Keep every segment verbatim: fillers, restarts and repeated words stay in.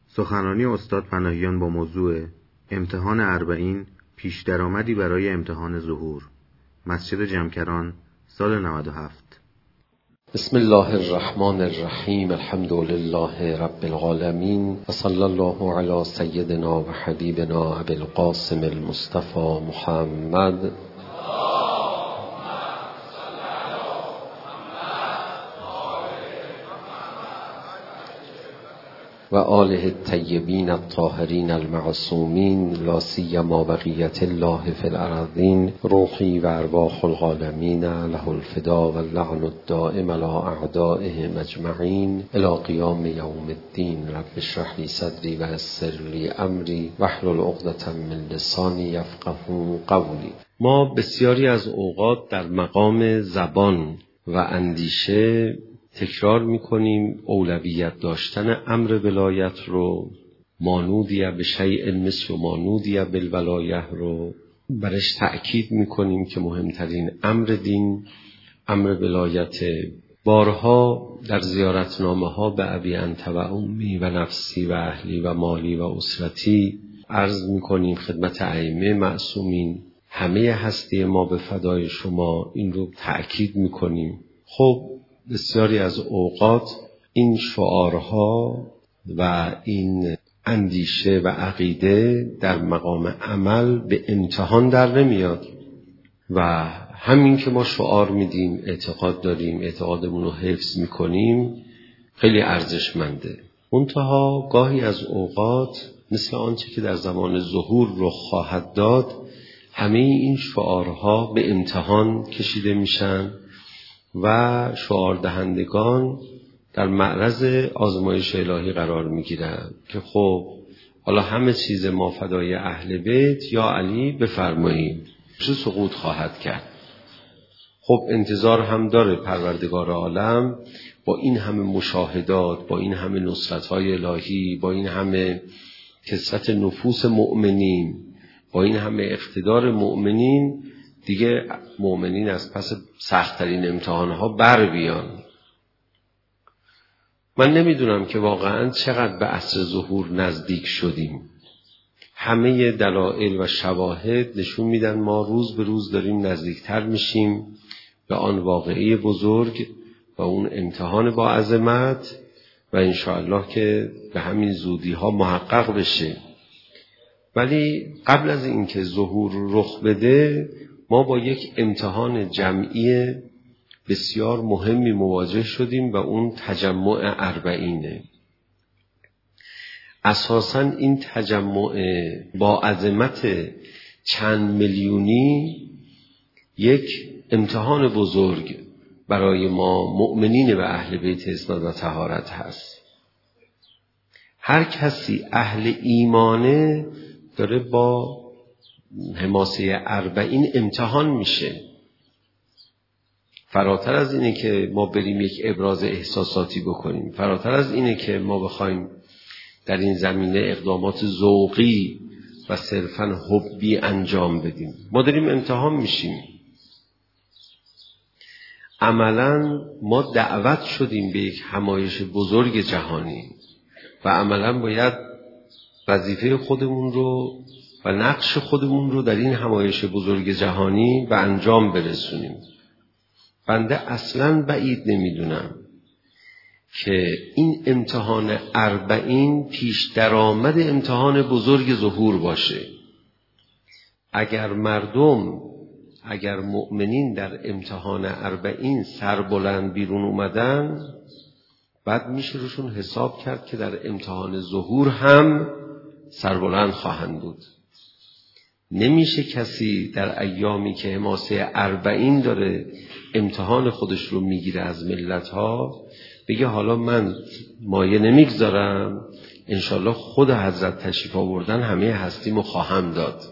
سخنرانی استاد پناهیان با موضوع امتحان اربعین پیش درآمدی برای امتحان ظهور، مسجد جمکران، سال نود و هفت. بسم الله الرحمن الرحیم. الحمد لله رب العالمین و صلی الله علی سیدنا و حبیبنا ابی القاسم المصطفى محمد و آله الطیبین الطاهرین المعصومین، لا سیما بقیت الله فی الارضین. روحی و ارواح العالمین له الفدا و اللعن الدائم علی اعدائهم اجمعین الی قیام یوم الدین. رب اشرح لی صدری و یسر لی امری واحلل عقدة من لسانی یفقهوا قولی. ما بسیاری از اوقات در مقام زبان و اندیشه تکرار میکنیم اولویت داشتن امر ولایت رو، مانودیه به شیء مثل مانودیه بالولایه رو برش تأکید میکنیم که مهمترین امر دین امر ولایت. بارها در زیارتنامه ها به ابی انت و امی و نفسی و اهلی و مالی و اسرتی عرض میکنیم خدمت ائمه معصومین همه هستی ما به فدای شما، این رو تأکید میکنیم. خب بسیاری از اوقات این شعارها و این اندیشه و عقیده در مقام عمل به امتحان در نمیاد و همین که ما شعار میدیم، اعتقاد داریم، اعتقادمون رو حفظ میکنیم، خیلی ارزشمنده. منتها گاهی از اوقات مثل آنچه که در زمان ظهور رخ خواهد داد، همه این شعارها به امتحان کشیده میشن و شعار دهندگان در معرض آزمایش الهی قرار میگیرند که خب حالا همه چیز ما فدای اهل بیت یا علی بفرمایید، چه سقوط خواهد کرد. خب انتظار هم داره پروردگار عالم با این همه مشاهدات، با این همه نصرت‌های الهی، با این همه کثرت نفوس مؤمنین، با این همه اقتدار مؤمنین، دیگه مؤمنین از پس سخت‌ترین امتحانها بر بیان. من نمیدونم که واقعا چقدر به عصر ظهور نزدیک شدیم. همه دلایل و شواهد نشون میدن ما روز به روز داریم نزدیکتر میشیم به آن واقعه بزرگ و اون امتحان با عظمت و انشاءالله که به همین زودی ها محقق بشه. ولی قبل از اینکه ظهور رخ بده ما با یک امتحان جمعی بسیار مهمی مواجه شدیم و اون تجمع اربعینه. اساساً این تجمع با عظمت چند میلیونی یک امتحان بزرگ برای ما مؤمنین و اهل بیت اسناد و طهارت هست. هر کسی اهل ایمانه داره با حماسه اربعین امتحان میشه. فراتر از اینه که ما بریم یک ابراز احساساتی بکنیم، فراتر از اینه که ما بخوایم در این زمینه اقدامات ذوقی و صرفاً حبی انجام بدیم، ما داریم امتحان میشیم. عملاً ما دعوت شدیم به یک همایش بزرگ جهانی و عملاً باید وظیفه خودمون رو و نقش خودمون رو در این همایش بزرگ جهانی به انجام برسونیم. بنده اصلاً بعید نمیدونم که این امتحان اربعین پیش درآمد امتحان بزرگ ظهور باشه. اگر مردم، اگر مؤمنین در امتحان اربعین سربلند بیرون اومدن، بعد میشه روشون حساب کرد که در امتحان ظهور هم سربلند خواهند بود. نمیشه کسی در ایامی که حماسه اربعین داره امتحان خودش رو میگیره از ملت‌ها بگه حالا من مایه نمیگذارم، انشالله خود حضرت تشریف آوردن همه هستیمو خواهم داد.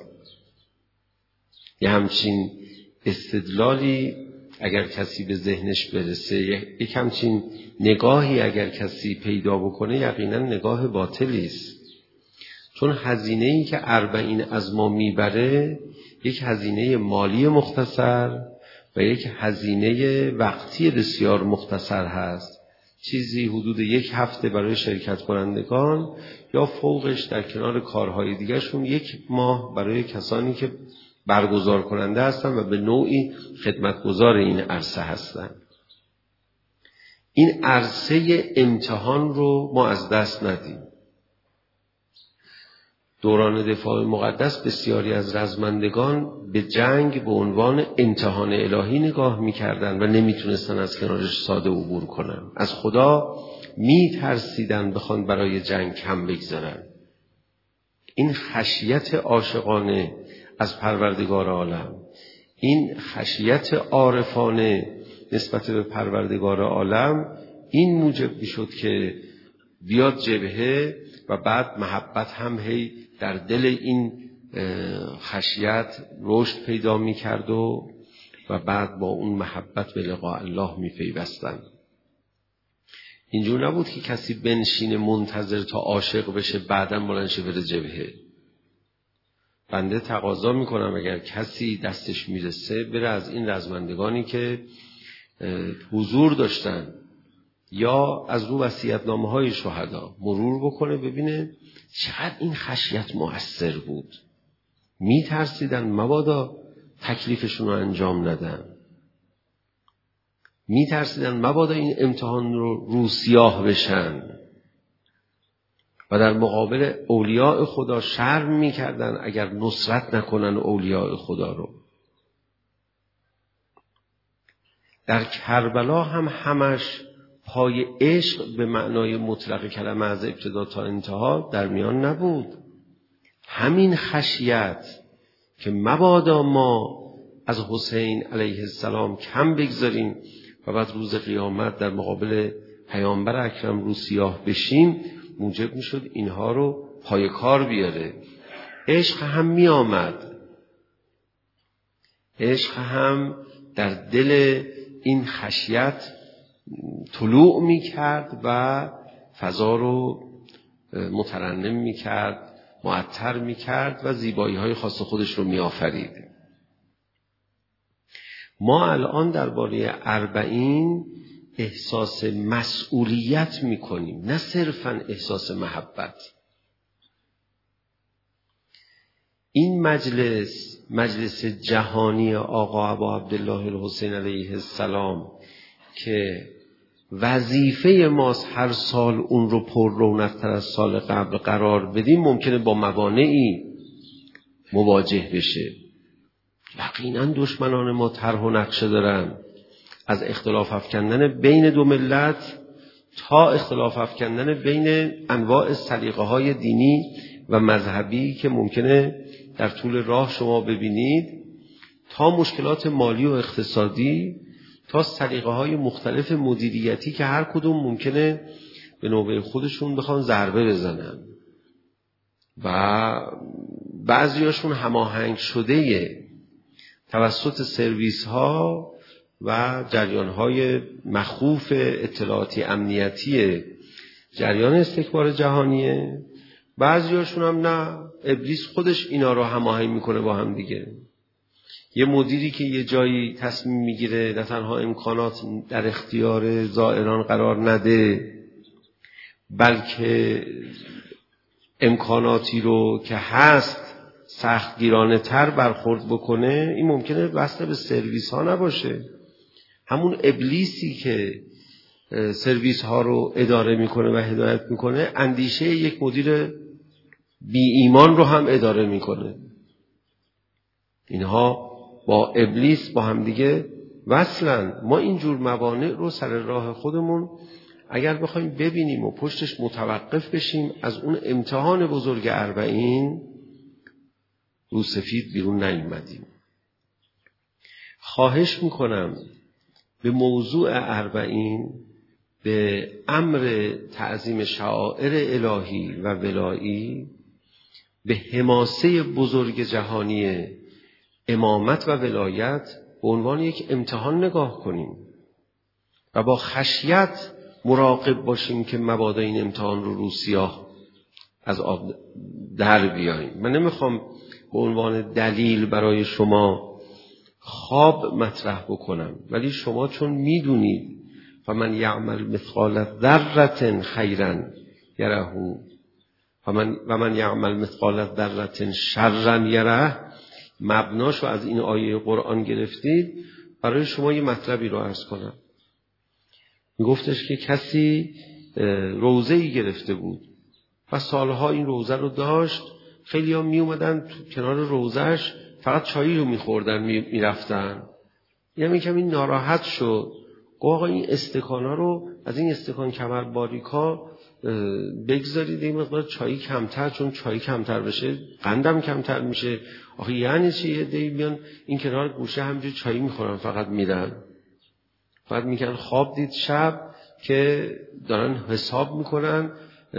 یه همچین استدلالی اگر کسی به ذهنش برسه، یک همچین نگاهی اگر کسی پیدا بکنه، یقینا نگاه باطلی است. چون هزینه‌ای که اربعین از ما میبره یک هزینه مالی مختصر و یک هزینه وقتی بسیار مختصر هست چیزی حدود یک هفته برای شرکت کنندگان یا فوقش در کنار کارهای دیگرشون یک ماه برای کسانی که برگزار کننده هستن و به نوعی خدمتگزار این عرصه هستن. این عرصه امتحان رو ما از دست ندیم. دوران دفاع مقدس بسیاری از رزمندگان به جنگ به عنوان امتحان الهی نگاه می‌کردند و نمی‌تونستن از کنارش ساده عبور کنن. از خدا می‌ترسیدن بخوان برای جنگ کم بگذارن. این خشیت عاشقانه از پروردگار عالم، این خشیت عارفانه نسبت به پروردگار عالم، این موجب می‌شد که بیاد جبهه و بعد محبت هم هی در دل این خشیت رشد پیدا می کرد و و بعد با اون محبت به لقاء الله می پیوستن. اینجور نبود که کسی بنشینه منتظر تا عاشق بشه بعداً بلند شه بره جبهه. بنده تقاضا می کنم اگر کسی دستش می رسه بره از این رزمندگانی که حضور داشتن یا از رو وصیت‌نامه های شهدا مرور بکنه، ببینه چقدر این خشیت مؤثر بود. می ترسیدن مبادا تکلیفشون رو انجام ندن، می ترسیدن مبادا این امتحان رو رو سیاه بشن و در مقابل اولیاء خدا شرم می کردن اگر نصرت نکنن اولیاء خدا رو. در کربلا هم همش پای عشق به معنای مطلق کلمه از ابتدا تا انتها در میان نبود. همین خشیت که مبادا ما از حسین علیه السلام کم بگذاریم و بعد روز قیامت در مقابل پیامبر اکرم رو سیاه بشیم موجب می شد اینها رو پای کار بیاره. عشق هم می آمد، عشق هم در دل این خشیت طلوع می کرد و فضا رو مترنم می کرد، معطر می کرد و زیبایی های خاص خودش رو می آفرید. ما الان درباره اربعین احساس مسئولیت می کنیم، نه صرفاً احساس محبت. این مجلس مجلس جهانی آقا ابا عبدالله الحسین علیه السلام که وظیفه ماست هر سال اون رو پر رونق‌تر از سال قبل قرار بدیم، ممکنه با موانعی مواجه بشه. یقینا دشمنان ما طرح و نقشه دارن، از اختلاف افکندن بین دو ملت تا اختلاف افکندن بین انواع سلیقه‌های دینی و مذهبی که ممکنه در طول راه شما ببینید، تا مشکلات مالی و اقتصادی، تا سلیقه‌های مختلف مدیریتی که هر کدوم ممکنه به نوبه خودشون بخوان ضربه بزنن و بعضیاشون هماهنگ شده توسط سرویس ها و جریان های مخوف اطلاعاتی امنیتی جریان استکبار جهانیه، بعضیاشون هم نه، ابلیس خودش اینا رو هماهنگ میکنه با هم دیگه. یه مدیری که یه جایی تصمیم میگیره نه تنها امکانات در اختیار زائران قرار نده، بلکه امکاناتی رو که هست سختگیرانه تر برخورد بکنه، این ممکنه وصل به سرویس ها نباشه. همون ابلیسی که سرویس ها رو اداره میکنه و هدایت میکنه، اندیشه یک مدیر بی ایمان رو هم اداره میکنه. اینها با ابلیس با هم دیگه وصلن. ما اینجور موانع رو سر راه خودمون اگر بخوایم ببینیم و پشتش متوقف بشیم، از اون امتحان بزرگ اربعین رو سفید بیرون نیومدیم. خواهش میکنم به موضوع اربعین، به امر تعظیم شعائر الهی و ولایی، به حماسه بزرگ جهانی امامت و ولایت به عنوان یک امتحان نگاه کنیم و با خشیت مراقب باشیم که مبادا این امتحان رو رو سیاه از آب در بیاییم. من نمیخوام به عنوان دلیل برای شما خواب مطرح بکنم، ولی شما چون میدونید و من یعمل مثقال ذره خیرا یره و من و من یعمل مثقال ذره شرا یره، مبناشو از این آیه قرآن گرفتید. برای شما یه مطلبی رو عرض کنم. میگفتش که کسی روزه‌ای گرفته بود و سالها این روزه رو داشت. خیلی ها می اومدن تو کنار روزهش فقط چایی رو میخوردن میرفتن. یعنی میگم این ناراحت شد، گفت آقا این استکانا رو از این استکان کمر باریکا بگذارید این مقدار چایی کمتر، چون چایی کمتر بشه قندم کمتر میشه. آخه یعنی چی؟ یه دی بیان این کنار گوشه همینجوری چایی میخورن فقط میرن، فقط میگن خواب دید شب که دارن حساب میکنن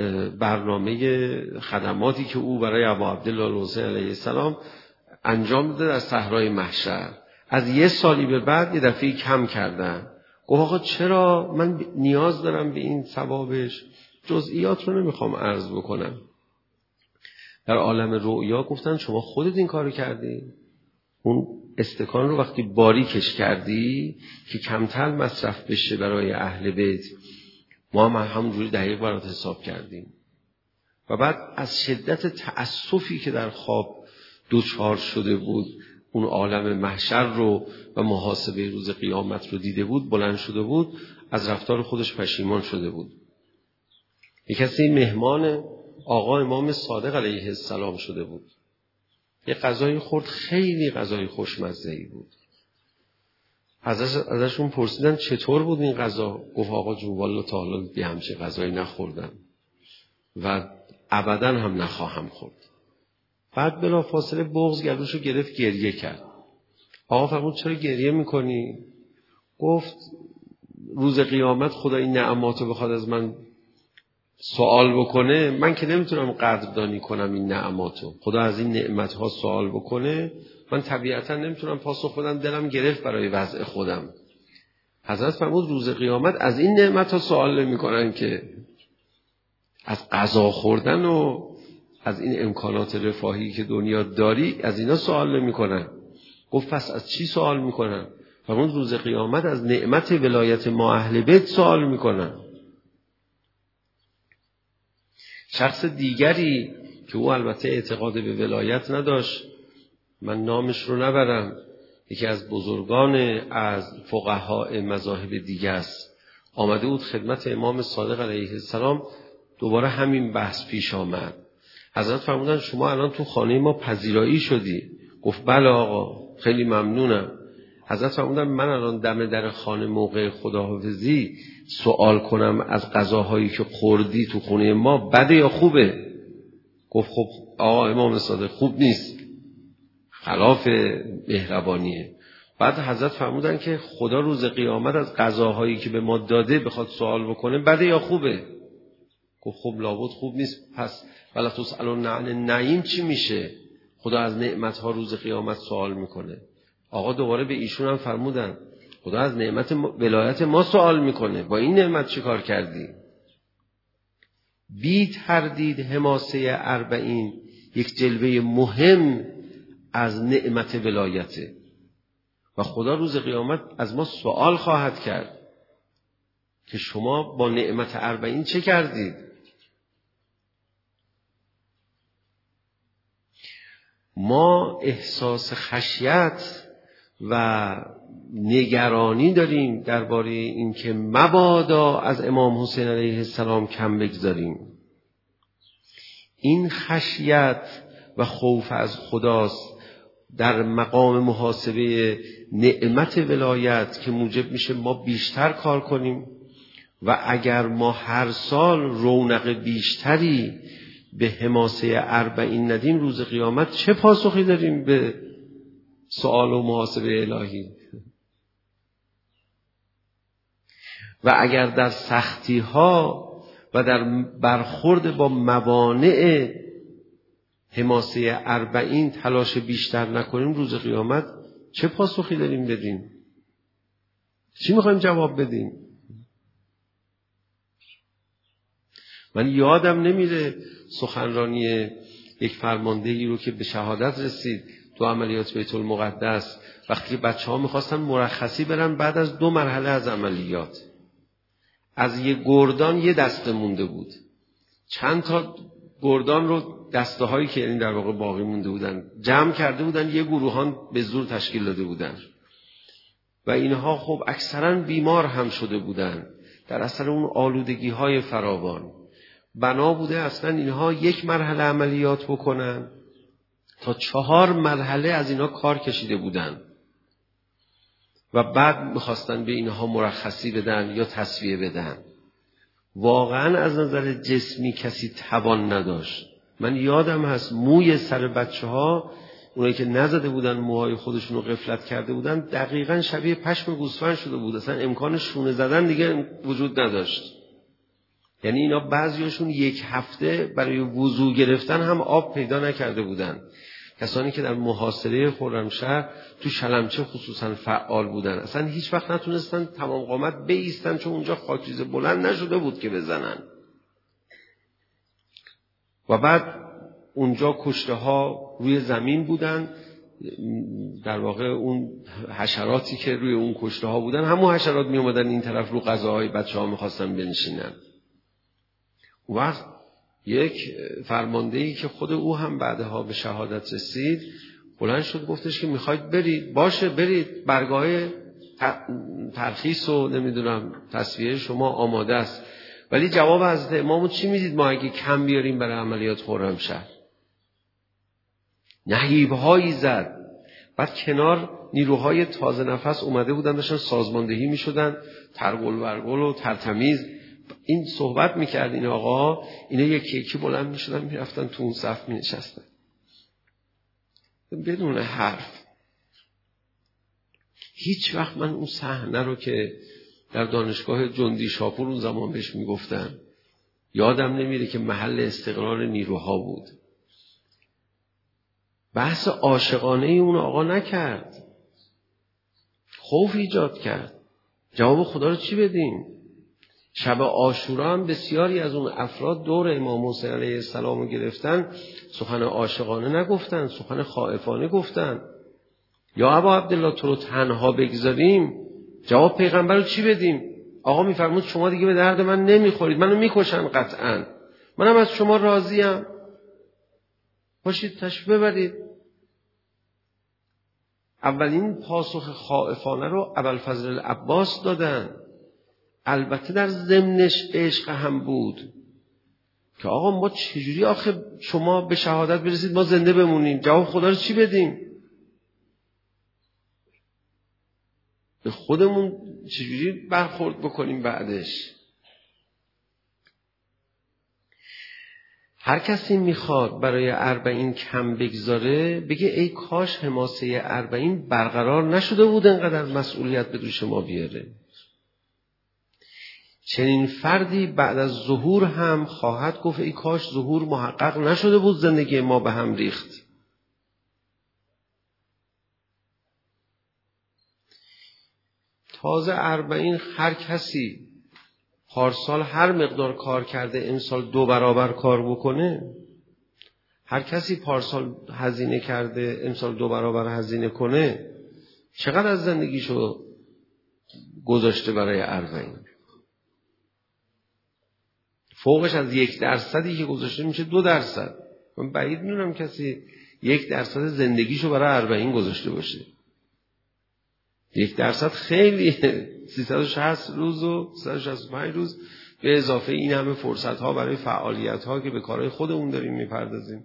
برنامه خدماتی که او برای ابا عبدالله الحسین علیه السلام انجام داده در صحرای محشر. از یه سالی به بعد یه دفعه کم کردن. گفت آقا چرا؟ من نیاز دارم به این ثوابش. جزئیات رو نمیخوام عرض بکنم. در عالم رؤیا گفتن شما خودت این کارو کردی؟ اون استکان رو وقتی باریکش کردی که کمتر مصرف بشه برای اهل بیت، ما هم همونجوری دقیق برات حساب کردیم. و بعد از شدت تأسفی که در خواب دوچار شده بود، اون عالم محشر رو و محاسبه روز قیامت رو دیده بود، بلند شده بود، از رفتار خودش پشیمان شده بود. یک کسی مهمان آقا امام صادق علیه السلام شده بود. یه غذای خورد، خیلی غذای خوشمزه‌ای بود. ازش ازشون پرسیدن چطور بود این غذا؟ گفت آقا جون والله تا حالا بی همچه غذایی نخوردم و ابدا هم نخواهم خورد. بعد بلافاصله بغض گلوشو گرفت، گریه کرد. آقا فرمود چرا گریه میکنی؟ گفت روز قیامت خدا این نعماتو بخواد از من سوال بکنه، من که نمیتونم قدردانی کنم این نعماتو. خدا از این نعمتها سوال بکنه، من طبیعتا نمیتونم پاسخ بدم، دلم گرفت برای وضع خودم. حضرت فرمود روز قیامت از این نعمتها سوال نمیکنن که از غذا خوردن و از این امکانات رفاهی که دنیا داری از اینا سوال نمیکنن. گفت پس از چی سوال میکنن؟ فرمود روز قیامت از نعمت ولایت ما اهل بیت سوال میکنن. شخص دیگری که او البته اعتقاد به ولایت نداشت، من نامش رو نبرم، یکی از بزرگان از فقهای مذاهب دیگه است، آمده بود خدمت امام صادق علیه السلام. دوباره همین بحث پیش آمد. حضرت فرمودن شما الان تو خانه ما پذیرایی شدی؟ گفت بله آقا، خیلی ممنونم. حضرت فرمودن من الان دم در خانه موقع خداحافظی سوال کنم از غذاهایی که خوردی تو خونه ما بده یا خوبه؟ گفت خب آقا امام صادق خوب نیست، خلاف مهربانیه. بعد حضرت فرمودن که خدا روز قیامت از غذاهایی که به ما داده بخواد سوال بکنه بده یا خوبه؟ گفت خب لابد خوب نیست. پس ولا تسألون عن النعیم چی میشه؟ خدا از نعمتها روز قیامت سوال میکنه. آقا دوباره به ایشون هم فرمودن خدا از نعمت ولایت ما سوال میکنه، با این نعمت چی کار کردی؟ بی تردید حماسه اربعین یک جلوه مهم از نعمت ولایته و خدا روز قیامت از ما سوال خواهد کرد که شما با نعمت اربعین چه کردید؟ ما احساس خشیت و نگرانی داریم درباره این که مبادا از امام حسین علیه السلام کم بگذاریم. این خشیت و خوف از خداست در مقام محاسبه نعمت ولایت که موجب میشه ما بیشتر کار کنیم و اگر ما هر سال رونق بیشتری به حماسه اربعین ندیم، روز قیامت چه پاسخی داریم به سوال و محاسبه الهی؟ و اگر در سختی ها و در برخورد با موانع حماسه اربعین تلاش بیشتر نکنیم، روز قیامت چه پاسخی داریم بدیم؟ چی میخوایم جواب بدیم؟ من یادم نمیره سخنرانی یک فرماندهی رو که به شهادت رسید تو عملیات بیت المقدس، وقتی بچه ها میخواستن مرخصی برن بعد از دو مرحله از عملیات، از یه گردان یه دسته مونده بود. چند تا گردان رو دسته هایی که این در واقع باقی مونده بودن جمع کرده بودن، یه گروهان به زور تشکیل داده بودن و اینها خب اکثرا بیمار هم شده بودن در اثر اون آلودگی های فراوان. بنا بوده اصلا اینها یک مرحله عملیات بکنن، تا چهار مرحله از اینها کار کشیده بودن و بعد میخواستن به اینها مرخصی بدن یا تسویه بدن. واقعا از نظر جسمی کسی توان نداشت. من یادم هست موی سر بچه ها، اونایی که نزده بودن موهای خودشون رو غفلت کرده بودن، دقیقاً شبیه پشم گوسفند شده بود. اصلا امکان شونه زدن دیگه وجود نداشت. یعنی اینا بعضیاشون یک هفته برای وضو گرفتن هم آب پیدا نکرده بودن. کسانی که در محاصره خرمشهر تو شلمچه خصوصا فعال بودن، اصلا هیچ وقت نتونستن تمام قامت بایستن، چون اونجا خاکریزه بلند نشده بود که بزنن. و بعد اونجا کشته ها روی زمین بودن، در واقع اون حشراتی که روی اون کشته ها بودن همون حشرات می اومدن این طرف رو غذاهای بچه ها میخواستن بنشینن. وقت یک فرماندهی که خود او هم بعدها به شهادت رسید بلند شد گفتش که میخواید برید، باشه برید، برگاه ترخیص و نمیدونم تصفیه شما آماده است، ولی جواب حضرت امامو چی میدید ما اگه کم بیاریم برای عملیات خرمشهر؟ نهیب‌هایی زد. بعد کنار نیروهای تازه نفس اومده بودن داشتن سازماندهی میشدن، ترگل ورگل و ترتمیز. این صحبت میکرد این آقا، اینا یکی یکی بلند میشدن میرفتن تو اون صف مینشستن بدون حرف. هیچ وقت من اون صحنه رو که در دانشگاه جندی شاپور اون زمان بهش میگفتن یادم نمیره که محل استقرار نیروها بود. بحث عاشقانه اون آقا نکرد، خوف ایجاد کرد. جواب خدا رو چی بدیم؟ شب عاشورا هم بسیاری از اون افراد دور امام حسین علیه السلام رو گرفتن، سخن عاشقانه نگفتن، سخن خائفانه گفتن. یا ابا عبدالله تو رو تنها بگذاریم، جواب پیغمبر رو چی بدیم؟ آقا میفرمود شما دیگه به درد من نمیخورید، منو میکشن قطعا، منم از شما راضیم، باشید تشریف ببرید. اولین پاسخ خائفانه رو ابوالفضل العباس دادن. البته در ضمنش عشق هم بود که آقا ما چجوری آخه شما به شهادت برسید ما زنده بمونیم، جواب خدا رو چی بدیم؟ به خودمون چجوری برخورد بکنیم بعدش؟ هر کسی میخواد برای اربعین کم بگذاره بگه ای کاش حماسه اربعین برقرار نشده بود انقدر مسئولیت به دوش ما بیاره. چنین فردی بعد از ظهور هم خواهد گفت ای کاش ظهور محقق نشده بود، زندگی ما به هم ریخت. تازه اربعین هر کسی پارسال هر مقدار کار کرده امسال دو برابر کار بکنه، هر کسی پارسال هزینه کرده امسال دو برابر هزینه کنه، چقدر از زندگیشو گذاشته برای اربعین؟ فوقش از یک درصدی که گذاشته میشه دو درصد. من بعید میدونم کسی یک درصد زندگیشو برای اربعین گذاشته باشه. یک درصد خیلی سیصد و شصت روز و سیصد و شصت و پنج روز به اضافه این همه فرصت ها برای فعالیت ها که به کارهای خودمون داریم میپردازیم.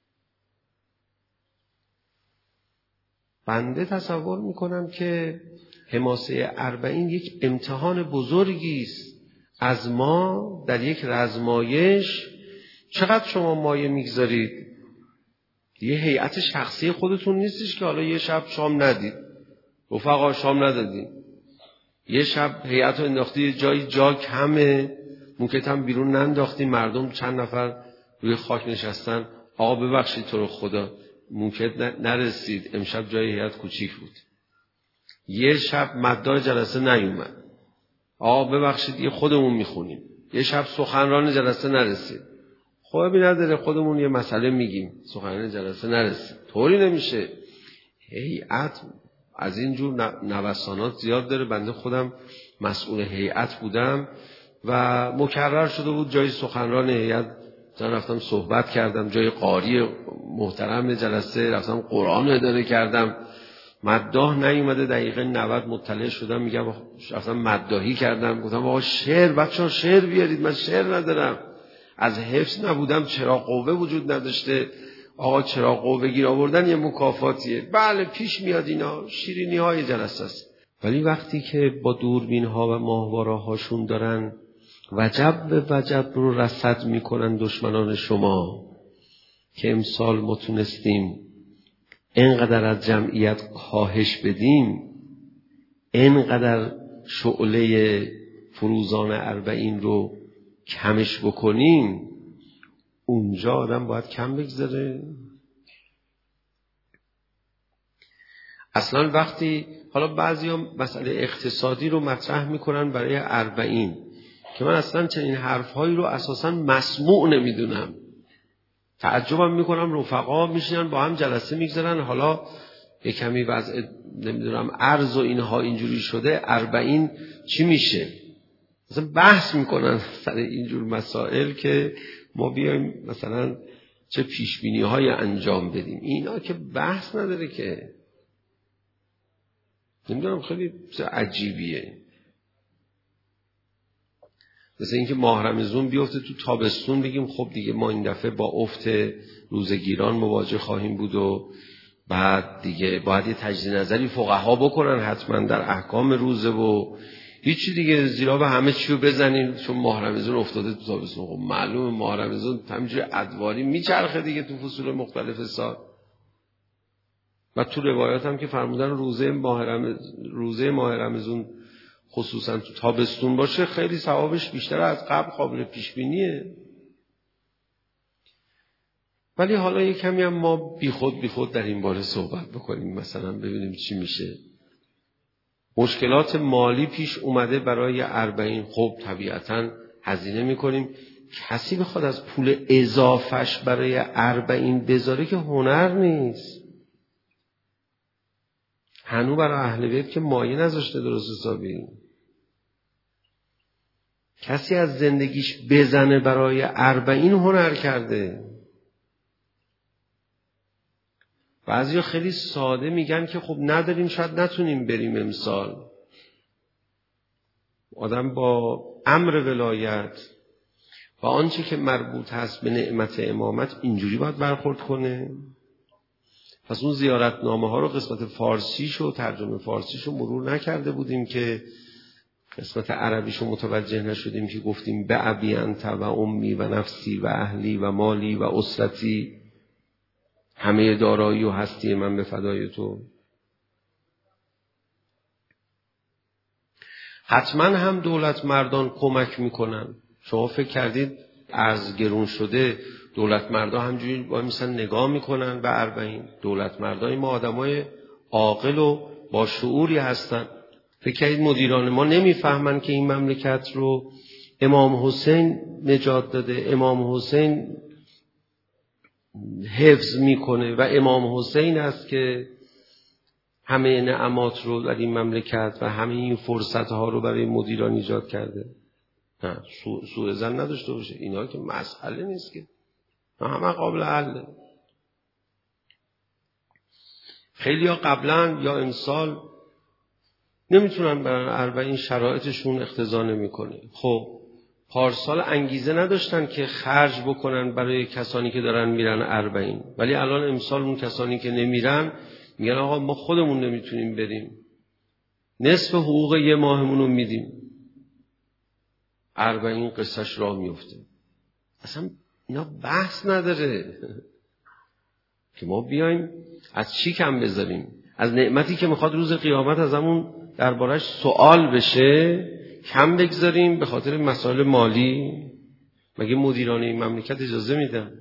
بنده تصور میکنم که حماسه اربعین یک امتحان بزرگی است از ما در یک رزمایش. چقدر شما مایه میگذارید؟ یه هیئت شخصی خودتون نیستش که حالا یه شب شام ندید، رفقا شام ندادیم، یه شب هیئت رو انداختی جای جا کمه، موکت هم بیرون ننداختی، مردم چند نفر روی خاک نشستن، آقا ببخشید تو رو خدا موکت نرسید، امشب جای هیئت کوچیک بود. یه شب مدار جلسه نیومد، آقا ببخشید یه خودمون میخونیم. یه شب سخنران جلسه نرسید، خب نداره خودمون یه مسئله میگیم، سخنران جلسه نرسید. طوری نمیشه. هیئت از این جور نوسانات زیاد داره. بنده خودم مسئول هیئت بودم، و مکرر شده بود جای سخنران هیئت رفتم صحبت کردم، جای قاری محترم جلسه رفتم قرآن اداره کردم، مداح نیومده، دقیقه نود مطلع شدم، میگم رفتم مداحی کردم، گفتم آقا شعر بچه‌ها شعر بیارید، من شعر ندارم، از حفظ نبودم، چراغ قوه وجود نداشته، آقا چراغ قوه گیر آوردن یه مکافاتیه. بله پیش میاد اینا، شیرینی های جلسه است. ولی وقتی که با دوربین ها و ماهواره هاشون دارن وجب به وجب رو رصد میکنن دشمنان شما که امسال ما تونستیم اینقدر از جمعیت کاهش بدیم، اینقدر شعله فروزان اربعین رو کمش بکنیم، اونجا آدم باید کم بگذاره. اصلا وقتی حالا بعضیا مسئله اقتصادی رو مطرح میکنن برای اربعین که من اصلا چنین حرفهایی رو اساسا مسموع نمیدونم، تعجبم میکنم رفقا میشینن با هم جلسه میگذارن، حالا یک کمی وضع نمیدونم ارز و اینها اینجوری شده، اربعین چی میشه، مثلا بحث میکنن سر اینجور مسائل که ما بیایم مثلا چه پیشبینی های انجام بدیم. اینا که بحث نداره که، نمیدونم خیلی عجیبیه. مثل اینکه ماه رمضان بیفته تو تابستون بگیم خب دیگه ما این دفعه با افت روزگیران مواجه خواهیم بود و بعد دیگه باید یه تجدید نظری فقها بکنن حتما در احکام روزه و هیچی دیگه، زیرا به همه چیو بزنین چون ماه رمضان افتاده تو تابستون. خب معلومه ماه رمضان همینجوری ادواری میچرخه دیگه تو فصول مختلف سال. و تو روایات هم که فرمودن روزه ماه رمضان روزه ماه رمضان خصوصا تو تابستون باشه خیلی ثوابش بیشتر از قبل، قابل پیش بینیه. ولی حالا یک کمی هم ما بیخود بیخود در این باره صحبت بکنیم، مثلا ببینیم چی میشه. مشکلات مالی پیش اومده برای اربعین، خب طبیعتاً هزینه میکنیم. کسی بخواد از پول اضافش برای اربعین بذاره که هنر نیست. هنو برای اهل بیت که مایه نذاشته درست حسابی. کسی از زندگیش بزنه برای اربعین هنر کرده. بعضیا خیلی ساده میگن که خب نداریم شاید نتونیم بریم امسال. آدم با امر ولایت و آنچه که مربوط هست به نعمت امامت اینجوری باید برخورد کنه. پس اون زیارتنامه ها رو قسمت فارسیش و ترجمه فارسیش رو مرور نکرده بودیم که قسمت عربیش رو متوجه نشدیم که گفتیم به ابی انت و امی و نفسی و اهلی و مالی و اسرتی، همه دارایی و هستی من به فدای تو. حتما هم دولت مردان کمک میکنن. شما فکر کردید ارز گرون شده دولت مردان همجوری با مثلا نگاه میکنن به اربعین؟ دولت مردان ما آدمای عاقل و با شعوری هستن. فکر کردید مدیران ما نمیفهمن که این مملکت رو امام حسین نجات داده، امام حسین حفظ میکنه و امام حسین است که همه نعمات رو در این مملکت و همه این فرصت ها رو برای مدیران ایجاد کرده؟ نه، سوء ظن نداشته باشه، اینا که مسئله نیست که، همه قابل حله. خیلی ها قبلا یا امسال نمیتونن برای اربعین شرایطشون اقتضا نمیکنه. خب پارسال انگیزه نداشتن که خرج بکنن برای کسانی که دارن میرن اربعین، ولی الان امسال اون کسانی که نمیرن میگن آقا ما خودمون نمیتونیم بریم، نصف حقوق یه ماهمون رو میدیم. اربعین قصهش راه میفته. اصلا اینا بحث نداره که ما بیایم از چی کم بذاریم، از نعمتی که میخواد روز قیامت از همون دربارش سوال بشه کم بگذاریم به خاطر مسائل مالی؟ مگه مدیران این مملکت اجازه میدن؟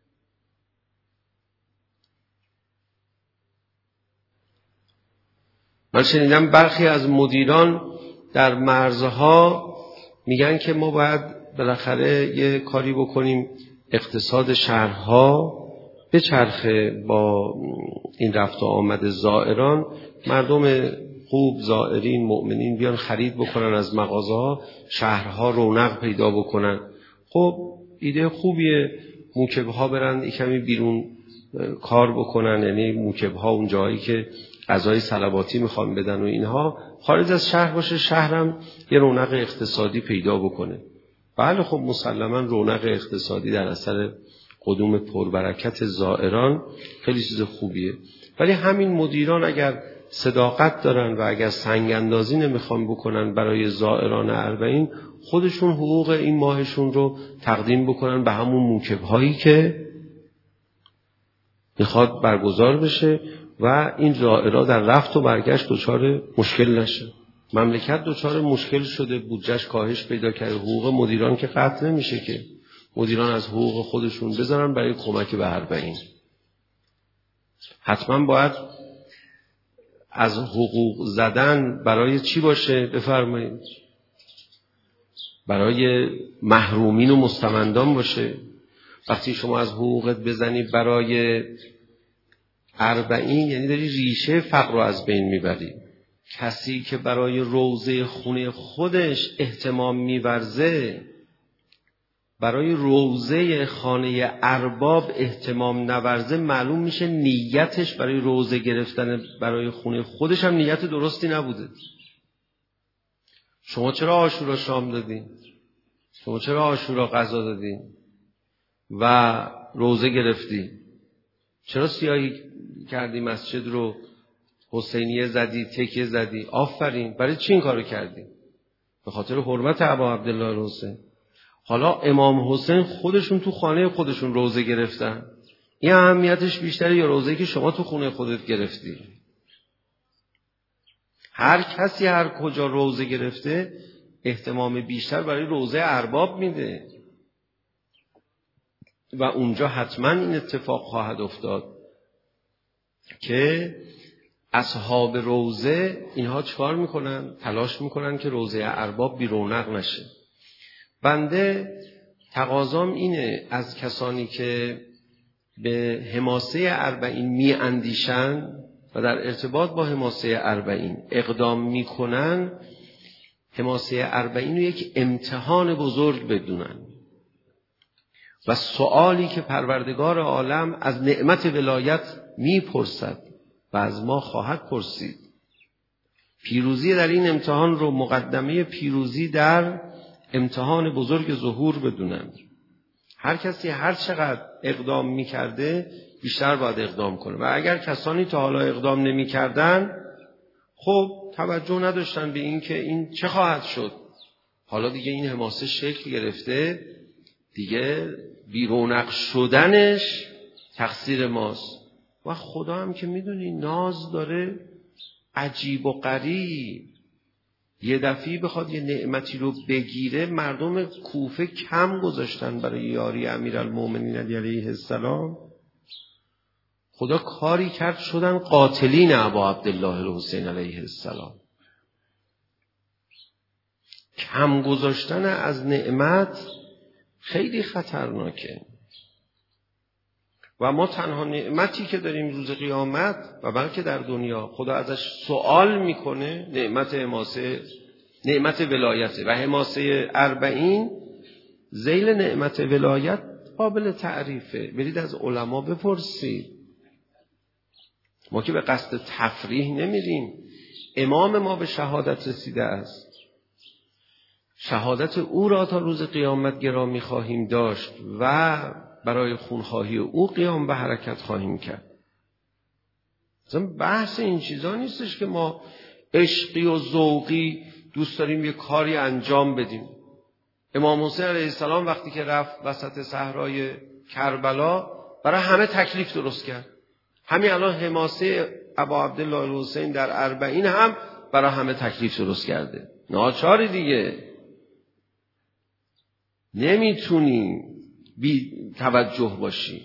من شنیدم برخی از مدیران در مرزها میگن که ما باید بالاخره یه کاری بکنیم اقتصاد شهرها به چرخه با این رفت و آمد زائران، مردم خوب زائرین مؤمنین بیان خرید بکنن از مغازه‌ها، شهرها رونق پیدا بکنن. خب ایده خوبیه موکب‌ها برن کمی بیرون کار بکنن، یعنی موکب‌ها اون جایی که غذای صلواتی میخوان بدن و اینها خارج از شهر باشه، شهرم یه رونق اقتصادی پیدا بکنه. بله خب مسلما رونق اقتصادی در اثر قدوم پربرکت زائران خیلی چیز خوبیه، ولی همین مدیران اگر صداقت دارن و اگر سنگ اندازی نمیخوان بکنن برای زائران اربعین، خودشون حقوق این ماهشون رو تقدیم بکنن به همون موکب‌هایی که میخواد برگزار بشه و این زائرها در رفت و برگشت دچار مشکل نشه. مملکت دچار مشکل شده، بودجهش کاهش پیدا کرده، حقوق مدیران که قطع نمیشه که مدیران از حقوق خودشون بذارن برای کمک به اربعین. حتما باید از حقوق زدن برای چی باشه؟ بفرمایید. برای محرومین و مستمندان باشه. وقتی شما از حقوقت بزنی برای اربعین، یعنی داری ریشه فقر رو از بین میبری. کسی که برای روضه خونه خودش اهتمام میورزه، برای روضه خانه ارباب اهتمام نورزه، معلوم میشه نیتش برای روضه گرفتن برای خونه خودش هم نیت درستی نبوده. شما چرا عاشورا شام دادین؟ شما چرا عاشورا غذا دادین و روضه گرفتی؟ چرا سیاهی کردی مسجد رو، حسینیه زدی، تکیه زدی؟ آفرین. برای چی این کارو کردی؟ به خاطر حرمت ابا عبدالله حسین. حالا امام حسین خودشون تو خانه خودشون روضه گرفتن، این اهمیتش بیشتره یا روضه‌ای که شما تو خونه خودت گرفتی؟ هر کسی هر کجا روضه گرفته اهتمام بیشتر برای روضه ارباب میده و اونجا حتما این اتفاق خواهد افتاد که اصحاب روضه اینها چکار میکنن؟ تلاش میکنن که روضه ارباب بی رونق نشه. بنده تقاضام اینه از کسانی که به حماسه اربعین می اندیشن و در ارتباط با حماسه اربعین اقدام میکنن، حماسه اربعین رو یک امتحان بزرگ بدونن و سؤالی که پروردگار عالم از نعمت ولایت میپرسد و از ما خواهد پرسید، پیروزی در این امتحان رو مقدمه پیروزی در امتحان بزرگ ظهور بدونن. هر کسی هر چقدر اقدام میکرده بیشتر باید اقدام کنه و اگر کسانی تا حالا اقدام نمیکردن، خب توجه نداشتن به این که این چه خواهد شد. حالا دیگه این حماسه شکل گرفته، دیگه بیرونق شدنش تقصیر ماست و خدا هم که میدونی ناز داره عجیب و غریب. یه دفعی بخواد یه نعمتی رو بگیره، مردم کوفه کم گذاشتن برای یاری امیرالمومنین علی علیه السلام. خدا کاری کرد شدن قاتلین ابا عبدالله الحسین علیه السلام. کم گذاشتن از نعمت خیلی خطرناکه و ما تنها نعمتی که داریم روز قیامت و بلکه در دنیا خدا ازش سوال میکنه نعمت حماسه، نعمت ولایته و حماسه اربعین ذیل نعمت ولایت قابل تعریفه. برید از علما بپرسید. ما که به قصد تفریح نمیریم. امام ما به شهادت رسیده است، شهادت او را تا روز قیامت گرامی خواهیم داشت و برای خونخواهی او قیام به حرکت خواهیم کرد. مثلا بحث این چیزا نیستش که ما عشقی و ذوقی دوست داریم یه کاری انجام بدیم. امام حسین علیه السلام وقتی که رفت وسط صحرای کربلا برای همه تکلیف درست کرد. همین الان حماسه ابا عبدالله الحسین در اربعین هم برای همه تکلیف درست کرده. ناچاری دیگه، نمیتونی بی توجه باشی.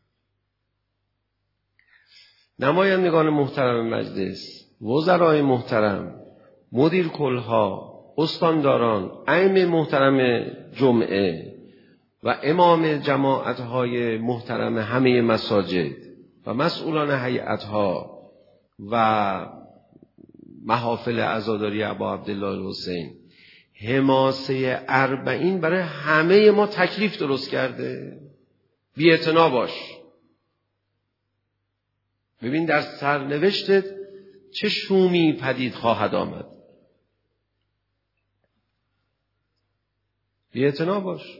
نمایندگان محترم مجلس، وزرای محترم، مدیر کلها، استانداران، ائمه محترم جمعه و امام جماعتهای محترم همه مساجد و مسئولان هیئتها و محافل عزاداری ابا عبدالله الحسین، حماسه اربعین برای همه ما تکلیف درست کرده. بی‌اعتنا باش. ببین در سرنوشتت چه شومی پدید خواهد آمد. بی‌اعتنا باش.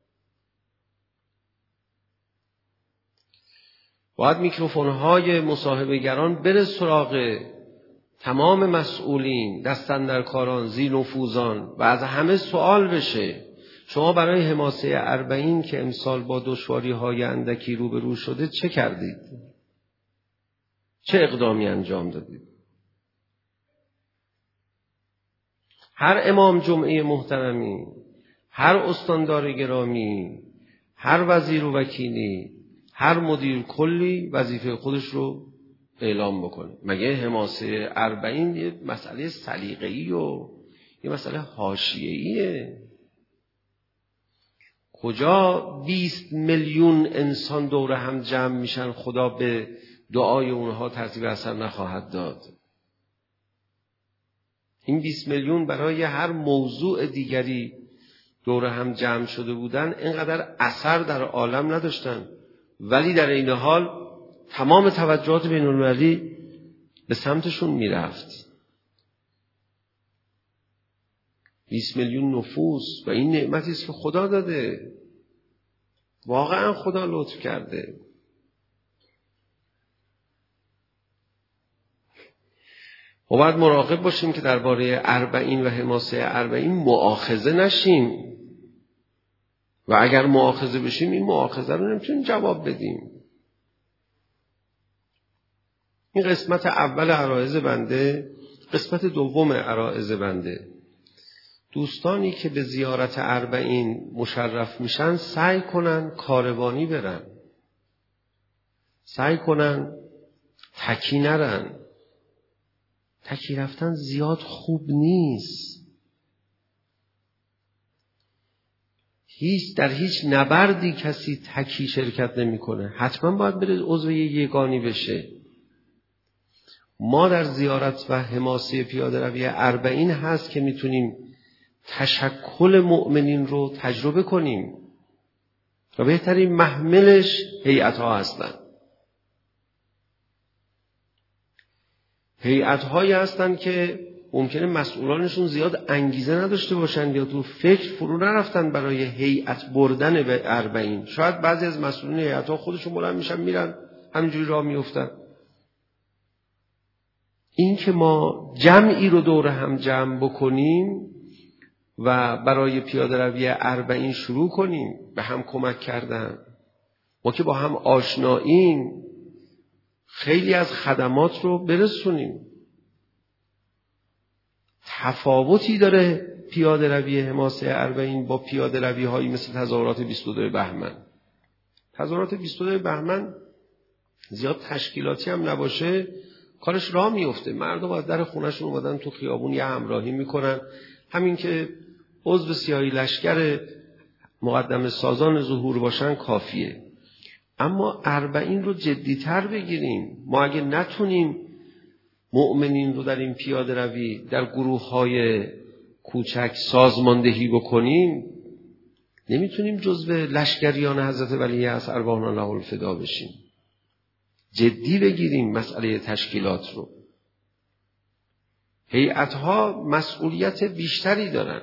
باید میکروفون‌های مصاحبه‌گران بره سراغ تمام مسئولین، دستاندرکاران، ذی‌نفوذان و از همه سوال بشه شما برای حماسه اربعین که امسال با دشواری‌های اندکی روبرو شده چه کردید؟ چه اقدامی انجام دادید؟ هر امام جمعه محترمی، هر استاندار گرامی، هر وزیر و وکیلی، هر مدیر کلی وظیفه خودش رو اعلام بکنه. مگه حماسه اربعین یه مسئله سلیقه‌ای و یه مسئله حاشیه‌ایه؟ کجا بیست میلیون انسان دور هم جمع میشن خدا به دعای اونها ترتیب اثر نخواهد داد؟ این بیست میلیون برای هر موضوع دیگری دور هم جمع شده بودن اینقدر اثر در عالم نداشتن، ولی در این حال تمام توجهات بین المللی به سمتشون میرفت. بیست میلیون نفوس و این نعمتی است که خدا داده. واقعا خدا لطف کرده. و باید مراقب باشیم که درباره اربعین و حماسه اربعین مؤاخذه نشیم، و اگر مؤاخذه بشیم این مؤاخذه رو نمیتونیم جواب بدیم. این قسمت اول عرایض بنده. قسمت دوم عرایض بنده: دوستانی که به زیارت اربعین مشرف میشن سعی کنن کاروانی برن، سعی کنن تکی نرن. تکی رفتن زیاد خوب نیست. هیچ در هیچ نبردی کسی تکی شرکت نمیکنه. حتما باید بره عضو یگانی بشه. ما در زیارت و حماسه پیاده روی اربعین هست که میتونیم تشکل مؤمنین رو تجربه کنیم و بهترین محملش هیئت ها هستن. هیئت هایی هستن که ممکنه مسئولانشون زیاد انگیزه نداشته باشن یا تو فکر فرو نرفتن برای هیئت بردن به اربعین. شاید بعضی از مسئولین هیئت ها خودشون بلند میشن میرن همینجوری راه میافتن. این که ما جمعی رو دور هم جمع بکنیم و برای پیاده روی اربعین شروع کنیم به هم کمک کردن، ما که با هم آشناییم خیلی از خدمات رو برسونیم. تفاوتی داره پیاده روی حماسه اربعین با پیاده روی هایی مثل تظاهرات بیست و دو بهمن. تظاهرات بیست و دو بهمن زیاد تشکیلاتی هم نباشه، کارش راه میفته. مردم از در خونهشون اومدن تو خیابون یه همراهی میکنن. همین که عضو سیاهی لشکر مقدم سازان ظهور باشن کافیه. اما اربعین رو جدیتر بگیریم. ما اگه نتونیم مؤمنین رو در این پیاده روی در گروه های کوچک سازماندهی بکنیم، نمیتونیم جزو لشکریان حضرت ولی اصر ارواحنا الله الفدا بشیم. جدی بگیریم مسئله تشکیلات رو. هیئت‌ها مسئولیت بیشتری دارن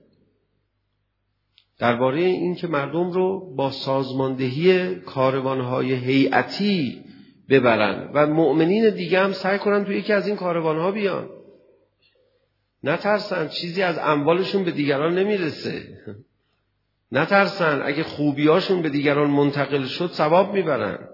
درباره این که مردم رو با سازماندهی کاروان‌های هیئتی ببرن و مؤمنین دیگه هم سعی کنن توی یکی از این کاروان‌ها بیان. نترسن، چیزی از اموالشون به دیگران نمیرسه. نترسن، اگه خوبیاشون به دیگران منتقل شد ثواب میبرن.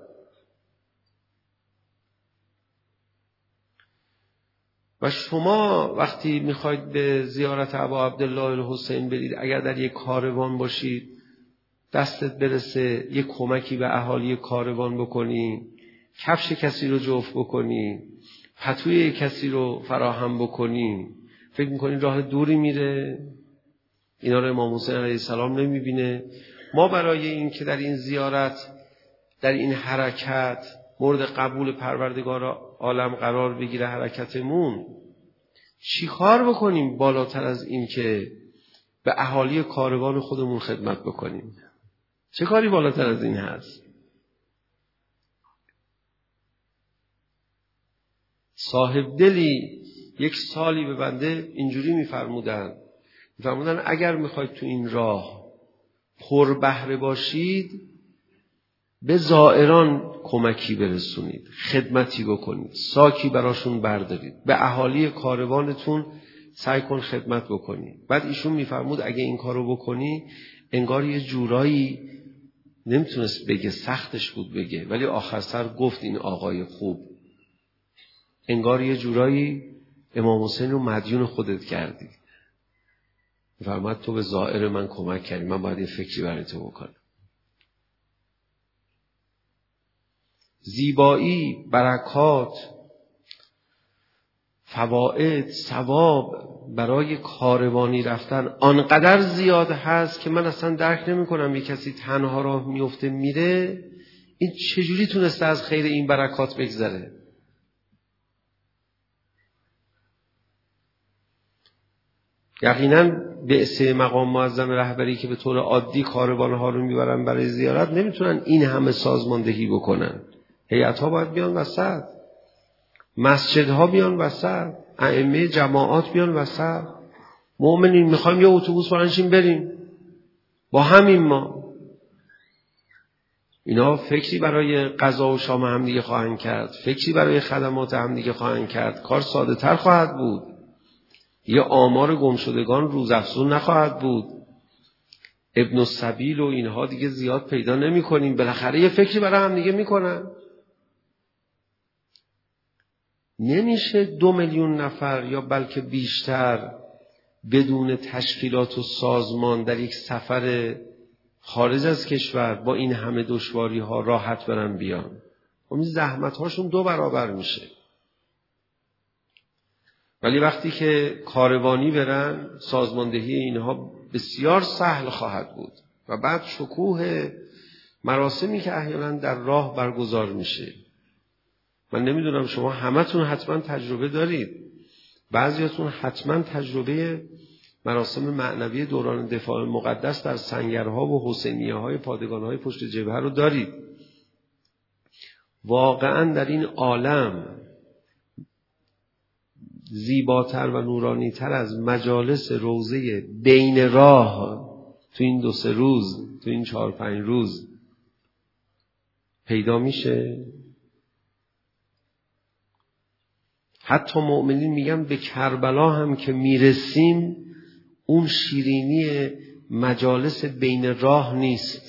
و شما وقتی میخواید به زیارت ابا عبدالله الحسین برید، اگر در یک کاروان باشید، دستت برسه یک کمکی به اهالی کاروان بکنی، کفش کسی رو جفت بکنی، پتوی کسی رو فراهم بکنی، فکر میکنی راه دوری میره؟ اینا رو امام حسین علیه السلام نمیبینه؟ ما برای این که در این زیارت، در این حرکت مورد قبول پروردگار عالم قرار بگیره حرکتمون، چی کار بکنیم بالاتر از این که به اهالی کاروان خودمون خدمت بکنیم؟ چه کاری بالاتر از این هست؟ صاحب دلی یک سالی به بنده اینجوری میفرمودن میفرمودن اگر میخواید تو این راه پر بهره باشید به زائران کمکی برسونید، خدمتی بکنید، ساکی براشون بردارید، به اهالی کاروانتون سعی کن خدمت بکنی. بعد ایشون میفرمود اگه این کارو بکنی انگار یه جورایی نمیتونست بگه، سختش بود بگه، ولی آخر سر گفت این آقای خوب، انگار یه جورایی امام حسین رو مدیون خودت کردی. میفرماد تو به زائر من کمک کردی، من باید یه فکری برای تو بکنم. زیبایی، برکات، فواید، ثواب برای کاروانی رفتن آنقدر زیاد هست که من اصلا درک نمی کنم. یک کسی تنها راه میفته میره، این چجوری تونسته از خیر این برکات بگذره؟ یقینا بعثه مقام معظم رهبری که به طور عادی کاروانها رو میبرن برای زیارت نمیتونن این همه سازماندهی بکنن. هیئت‌ها باید بیان وسط، مسجدها بیان وسط، ائمه جماعات بیان وسط. مؤمنین میخوایم یه اتوبوس برنشیم بریم با همین ما. اینا فکری برای غذا و شام هم دیگه خواهند کرد، فکری برای خدمات هم دیگه خواهند کرد. کار ساده تر خواهد بود، یه آمار گمشدگان روزافزون نخواهد بود. ابن السبیل و اینها دیگه زیاد پیدا نمی کنیم. بالاخره یه فکری برای هم دیگه میکنن. نمیشه دو میلیون نفر یا بلکه بیشتر بدون تشکیلات و سازمان در یک سفر خارج از کشور با این همه دشواری ها راحت برن بیان. اون زحمت هاشون دو برابر میشه. ولی وقتی که کاروانی برن سازماندهی اینها بسیار سهل خواهد بود. و بعد شکوه مراسمی که احیانا در راه برگزار میشه، من نمیدونم شما همتون حتما تجربه دارید، بعضیاتون حتما تجربه مراسم معنوی دوران دفاع مقدس در سنگرها و حسینیه های پادگان های پشت جبهه رو دارید. واقعا در این عالم زیباتر و نورانیتر از مجالس روضه بین راه تو این دو سه روز، تو این چهار پنج روز پیدا میشه؟ حتی مؤمنین میگن به کربلا هم که میرسیم اون شیرینی مجالس بین راه نیست.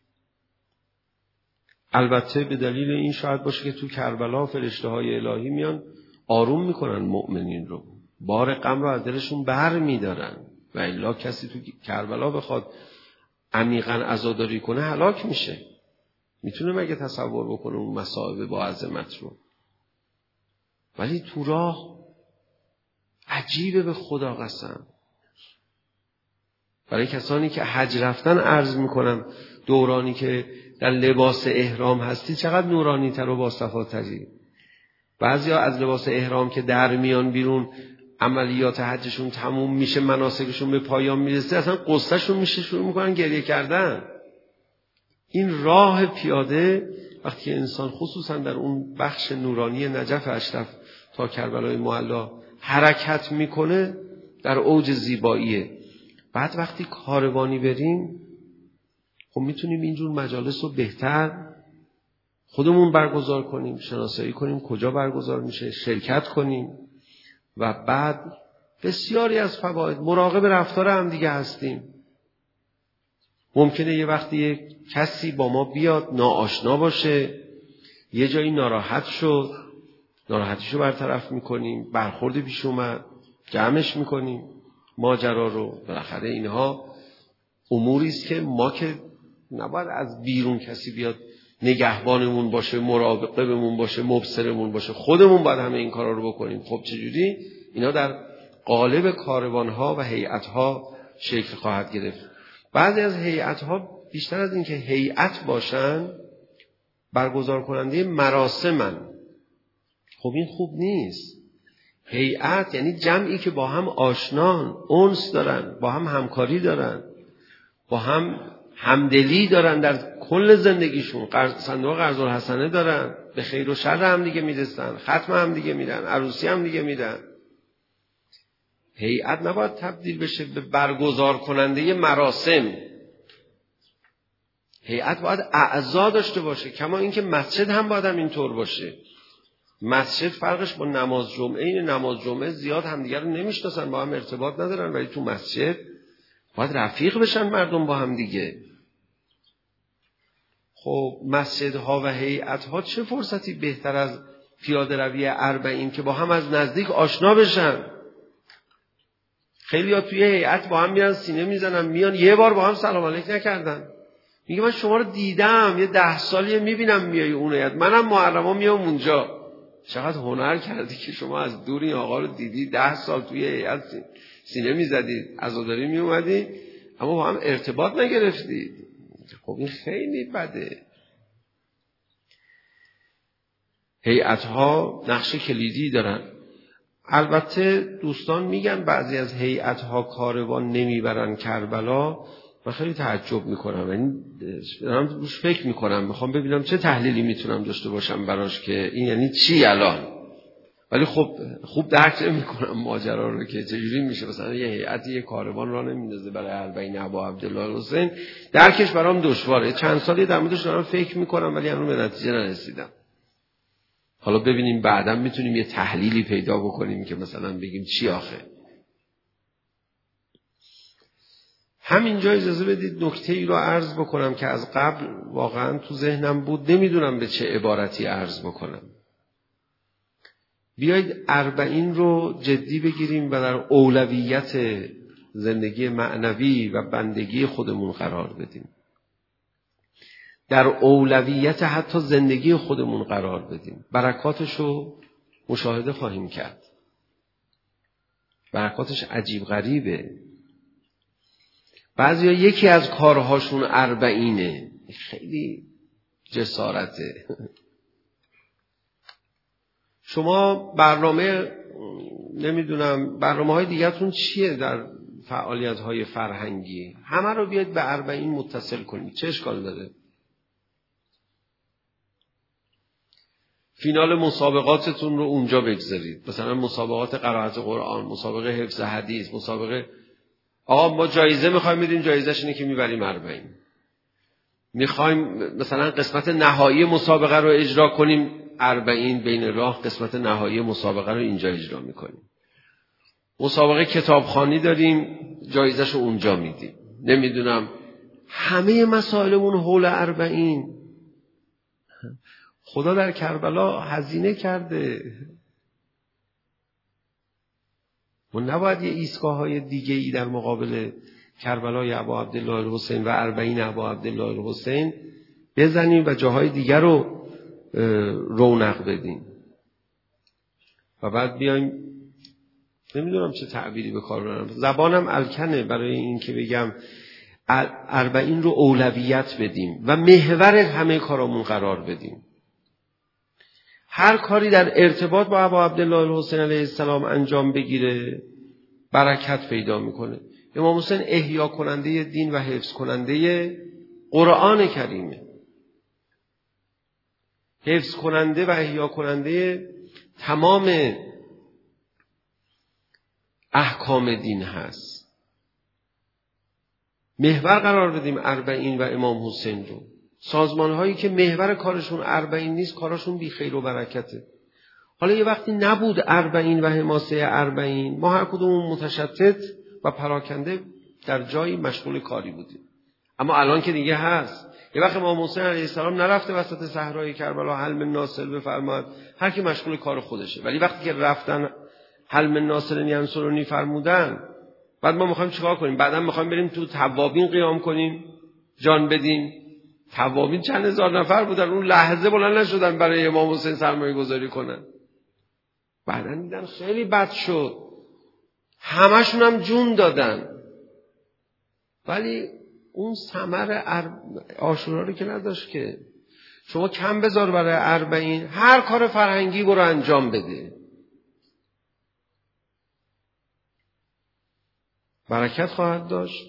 البته به دلیل این شاید باشه که تو کربلا فرشته های الهی میان آروم میکنن مؤمنین رو، بار غم رو از دلشون بر میدارن. و الا کسی تو کربلا بخواد عمیقاً عزاداری کنه هلاک میشه. میتونه مگه تصور بکنه اون مصائب با عظمت رو؟ ولی تو راه عجیبه به خدا قسم. برای کسانی که حج رفتن عرض میکنم دورانی که در لباس احرام هستی چقدر نورانی تر و باصفاتری. بعضی ها از لباس احرام که در میان بیرون عملیات حجشون تموم میشه، مناسکشون به پایان میرسه، اصلا قصهشون میشه شروع میکنن گریه کردن. این راه پیاده وقتی که انسان خصوصا در اون بخش نورانی نجف اشرف تا کربلای معلا حرکت میکنه در اوج زیباییه. بعد وقتی کاروانی بریم خب میتونیم اینجور مجالس رو بهتر خودمون برگزار کنیم، شناسایی کنیم کجا برگزار میشه، شرکت کنیم. و بعد بسیاری از فواید، مراقب رفتار هم دیگه هستیم. ممکنه یه وقتی یک کسی با ما بیاد ناآشنا باشه، یه جایی ناراحت شد، ناراحتیشو برطرف میکنیم، برخورد پیش اومد جمعش میکنیم ماجرا رو. بالاخره اینها اموری است که ما که نباید از بیرون کسی بیاد نگهبانمون باشه، مراقبمون باشه، مبصرمون باشه، خودمون باید همه این کارا رو بکنیم. خب چجوری؟ اینا در قالب کاروانها و هیئت‌ها شکل خواهد گرفت. بعضی از هیئت‌ها بیشتر از این که هیئت باشن برگزار کننده مراسمن. خب این خوب نیست. هیئت یعنی جمعی که با هم آشنان، انس دارن، با هم همکاری دارن، با هم همدلی دارن در کل زندگیشون، صندوق قرض الحسنه دارن، به خیر و شر هم دیگه میرسن، ختم هم دیگه میرن، عروسی هم دیگه میرن. هیئت نباید تبدیل بشه به برگزار کننده مراسم. هیئت باید اعضا داشته باشه، کما اینکه مسجد هم باید هم اینطور باشه. مسجد فرقش با نماز جمعه اینه، نماز جمعه زیاد همدیگر رو نمیشناسن، با هم ارتباط ندارن، ولی تو مسجد باید رفیق بشن مردم با هم دیگه. خب مسجدها و هیئتها چه فرصتی بهتر از پیاده روی اربعین که با هم از نزدیک آشنا بشن. خیلی ها توی هیئت با هم میرن سینه میزنن، میان یه بار با هم سلام علیک نکردن. میگه من شما رو دیدم، یه ده سالیه میبینم میای اون هیئت، منم محرما میام اونجا. چقدر هنر کردی که شما از دور این آقا رو دیدی، ده سال توی هیئت سینه میزدید، عزاداری میومدی، اما با هم ارتباط نگرفتید. خب این خیلی بده. هیئت‌ها نقش کلیدی دارن. البته دوستان میگن بعضی از هیئت‌ها کاروان نمیبرن کربلا. من خیلی تعجب میکنم، یعنی دارم روش فکر میکنم، میخوام ببینم چه تحلیلی میتونم داشته باشم براش که این یعنی چی الان. ولی خب خوب درک نمیکنم ماجرا رو که چجوری میشه مثلا یه هیئتی یه کاروان را نمیندازه برای اربعین ابا عبدالله حسین. درکش برام دشواره. چند سالی در موردش دارم فکر میکنم ولی هنوز به نتیجه نرسیدم. حالا ببینیم بعداً میتونیم یه تحلیلی پیدا بکنیم که مثلا بگیم چی آخه. همینجا اجازه بدید نکته ای رو عرض بکنم که از قبل واقعا تو ذهنم بود، نمیدونم به چه عبارتی عرض بکنم. بیایید اربعین رو جدی بگیریم و در اولویت زندگی معنوی و بندگی خودمون قرار بدیم. در اولویت حتی زندگی خودمون قرار بدیم. برکاتش رو مشاهده خواهیم کرد. برکاتش عجیب غریبه. بعضیا یکی از کارهاشون اربعینه، خیلی جسارته. شما برنامه نمیدونم برنامه های دیگرتون چیه در فعالیت های فرهنگی، همه رو بیاید به اربعین متصل کنید، چه اشکال داره؟ فینال مسابقاتتون رو اونجا بگذارید، مثلا مسابقات قرائت قرآن، مسابقه حفظ حدیث، مسابقه آقا ما جایزه میخوایم میدیم، جایزهش اینه که میبریم اربعین. میخوایم مثلا قسمت نهایی مسابقه رو اجرا کنیم، اربعین بین راه قسمت نهایی مسابقه رو اینجا اجرا میکنیم. مسابقه کتابخوانی داریم، جایزهش رو اونجا میدیم. نمیدونم همه مسائلمون حول اربعین. خدا در کربلا هزینه کرده. ما نباید یه ایستگاه‌های دیگه ای در مقابل کربلای ابا عبدالله الحسین و اربعین ابا عبدالله الحسین بزنیم و جاهای دیگر رو رونق بدیم و بعد بیایم نمیدونم چه تعبیری به کار ببرم، زبانم الکنه برای این که بگم اربعین رو اولویت بدیم و محور همه کارامون قرار بدیم. هر کاری در ارتباط با ابا عبدالله الحسین علیه السلام انجام بگیره برکت پیدا میکنه. امام حسین احیا کننده دین و حفظ کننده قرآن کریمه، حفظ کننده و احیا کننده تمام احکام دین هست. محور قرار بدیم اربعین و امام حسین رو. سازمان هایی که محور کارشون اربعین نیست کارشون بی خیر و برکته. حالا یه وقتی نبود اربعین و حماسه اربعین، ما هر کدوم متشتت و پراکنده در جایی مشغول کاری بودیم. اما الان که دیگه هست، یه وقت امام حسین علیه السلام نرفته وسط صحرای کربلا حل من ناصر بفرماد، هر کی مشغول کار خودشه. ولی وقتی که رفتن حل من ناصر ینصرونی فرمودن، بعد ما میخوایم چیکار کنیم؟ بعدا میخوایم بریم تو توابین قیام کنیم، جان بدیم. توابین چند هزار نفر بودن، اون لحظه بلند نشدن برای امام حسین سرمایه گذاری کنن. بعدا دیدن خیلی بد شد، همشون هم جون دادن، ولی اون ثمر عاشورا رو که نداشت. که شما کم بذار برای اربعین، هر کار فرهنگی برو انجام بده. برکت خواهد داشت.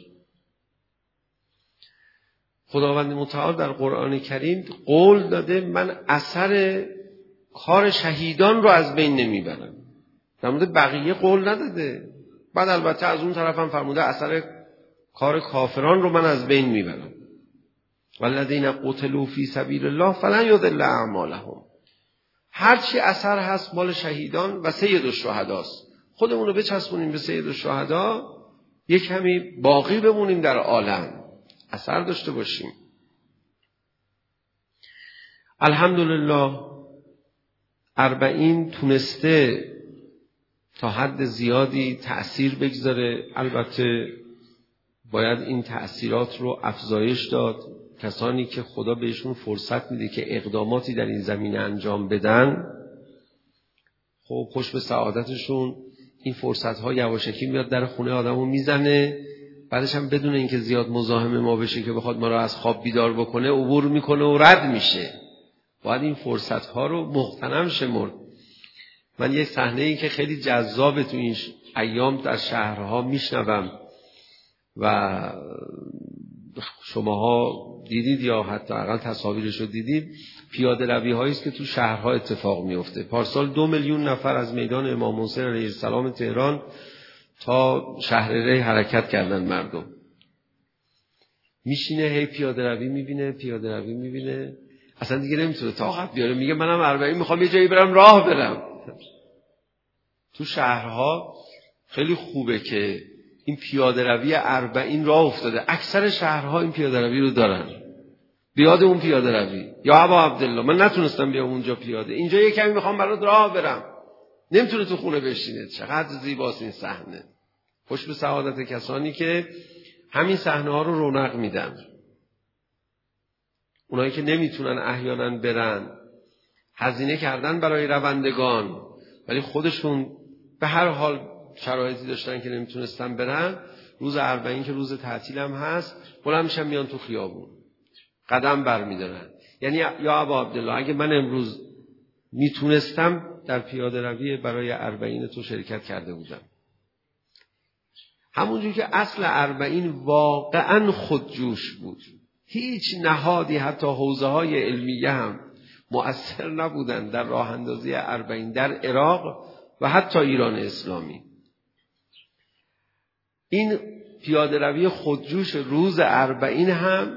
خداوند متعال در قرآن کریم قول داده من اثر کار شهیدان رو از بین نمیبرم. در مورد بقیه قول نداده. بعد البته از اون طرف هم فرموده اثر کار کافران رو من از بین میبرم. والذین قتلوا فی سبیل الله فلن یضل اعمالهم. هرچی اثر هست مال شهیدان و سید الشهداست. خودمون رو بچسبونیم به سید الشهدا، یک کمی باقی بمونیم در عالم، اثر داشته باشیم. الحمدلله اربعین تونسته تا حد زیادی تأثیر بگذاره. البته باید این تأثیرات رو افزایش داد. کسانی که خدا بهشون فرصت میده که اقداماتی در این زمینه انجام بدن، خب خوش به سعادتشون. این فرصت‌ها یواشکی میاد در خونه آدمو میزنه، بعدش هم بدون اینکه زیاد مزاحم ما بشه که بخواد ما رو از خواب بیدار بکنه، عبور میکنه و رد میشه. باید این فرصت‌ها رو مغتنم شمرد. من یک صحنه‌ای که خیلی جذابه تو این ایام در شهرها میشنوم و شماها دیدید یا حتی اقل تصاویرش رو دیدید، پیاده روی هایی است که تو شهرها اتفاق میفته. پارسال دو میلیون نفر از میدان امام حسین علیه السلام تهران تا شهر ری حرکت کردن. مردم میشینه هی پیاده روی میبینه، پیاده روی میبینه، اصلا دیگه نمیتونه طاقت بیاره. میگه منم اربعین میخوام یه جایی برم راه برم. تو شهرها خیلی خوبه که این پیاده روی اربعین راه افتاده. اکثر شهرها این پیاده روی رو دارن. بیاد اون پیاده روی. یا ابا عبدالله من نتونستم بیام اونجا پیاده، اینجا یه کمی میخوام برات راه برم. نمیتونه تو خونه بشینه. چقدر زیباست این صحنه. خوش به سعادت کسانی که همین صحنه ها رو رونق میدن. اونایی که نمیتونن احیانا برن، هزینه کردن برای روندگان، ولی خودشون به هر حال شرایطی داشتن که نمیتونستن برن، روز اربعین که روز تعطیل هم هست، بلند میشن میان تو خیابون، قدم برمیدارن. یعنی یا ابا عبدالله اگه من امروز میتونستم در پیاده روی برای اربعین تو شرکت کرده بودم. همونجور که اصل اربعین واقعا خودجوش بود، هیچ نهادی حتی حوزه های علمیه هم مؤثر نبودن در راه اندازی اربعین در عراق و حتی ایران اسلامی. این پیاده روی خودجوش روز اربعین هم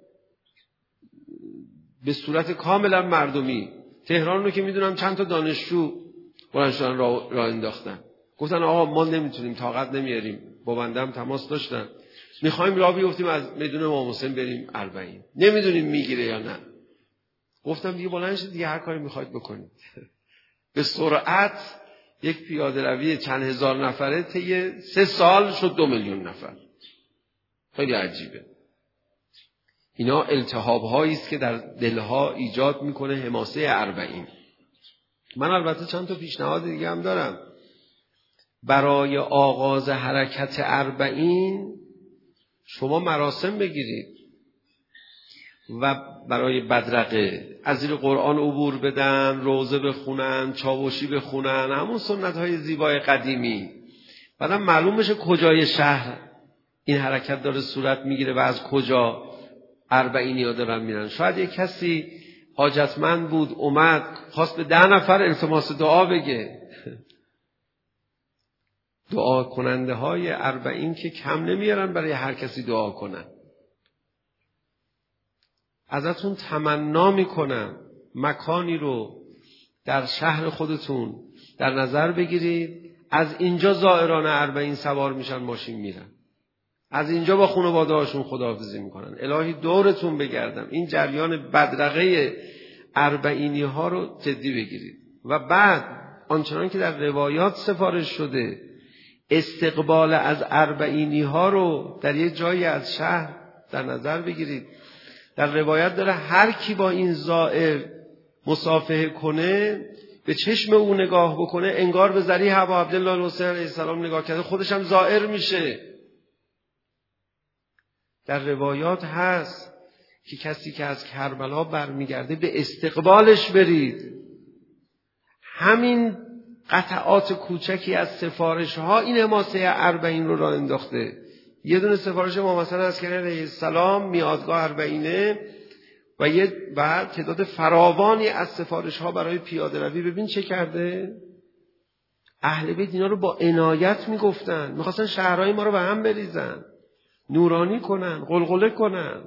به صورت کاملا مردمی، تهران رو که میدونم چند تا دانشجو بلند شدن راه را انداختن، گفتن آقا ما نمیتونیم، طاقت نمیاریم. با بنده هم تماس داشتن، میخوایم راه بیفتیم از میدون امام حسین بریم اربعین، نمیدونیم میگیره یا نه. گفتم دیگه بلند شید دیگه، هر کاری میخواید بکنید. به سرعت یک پیاده روی چند هزار نفره طی سه سال شد دو میلیون نفر. خیلی عجیبه. اینا التهاب هایی است که در دلها ایجاد میکنه حماسه اربعین. من البته چند تا پیشنهاد دیگه هم دارم. برای آغاز حرکت اربعین شما مراسم بگیرید و برای بدرقه از زیر قرآن عبور بدن، روزه بخونن، چاوشی بخونن، همون سنت های زیبای قدیمی. بعدم معلوم بشه کجای شهر این حرکت داره صورت میگیره و از کجا اربعینی ها دارن میرن. شاید یک کسی حاجتمند بود اومد خواست به ده نفر التماس دعا بگه. دعا کننده های اربعین که کم نمیارن برای هر کسی دعا کنن. ازتون تمنا میکنم مکانی رو در شهر خودتون در نظر بگیرید، از اینجا زائران اربعین سوار میشن، ماشین میرن، از اینجا با خانواده هاشون خداحافظی میکنن. الهی دورتون بگردم. این جریان بدرقه اربعینی ها رو جدی بگیرید. و بعد آنچنان که در روایات سفارش شده، استقبال از اربعینی ها رو در یک جایی از شهر در نظر بگیرید. در روایت داره هر کی با این زائر مصافحه کنه، به چشم او نگاه بکنه، انگار به ذریح ابا عبدالله الحسین علیه السلام نگاه کرده، خودش هم زائر میشه. در روایات هست که کسی که از کربلا برمیگرده به استقبالش برید. همین قطعات کوچکی از سفارش ها این حماسه اربعین رو راه انداخته. یه دونه سفارش ما مثلا از کریم علیه السلام میادگاه اربعینه و یه و تعداد فراوانی از سفارش ها برای پیاده روی. ببین چه کرده؟ اهل بیت اینا رو با عنایت میگفتن، میخواستن شهرهای ما رو به هم بریزن، نورانی کنن، قلقله کنن.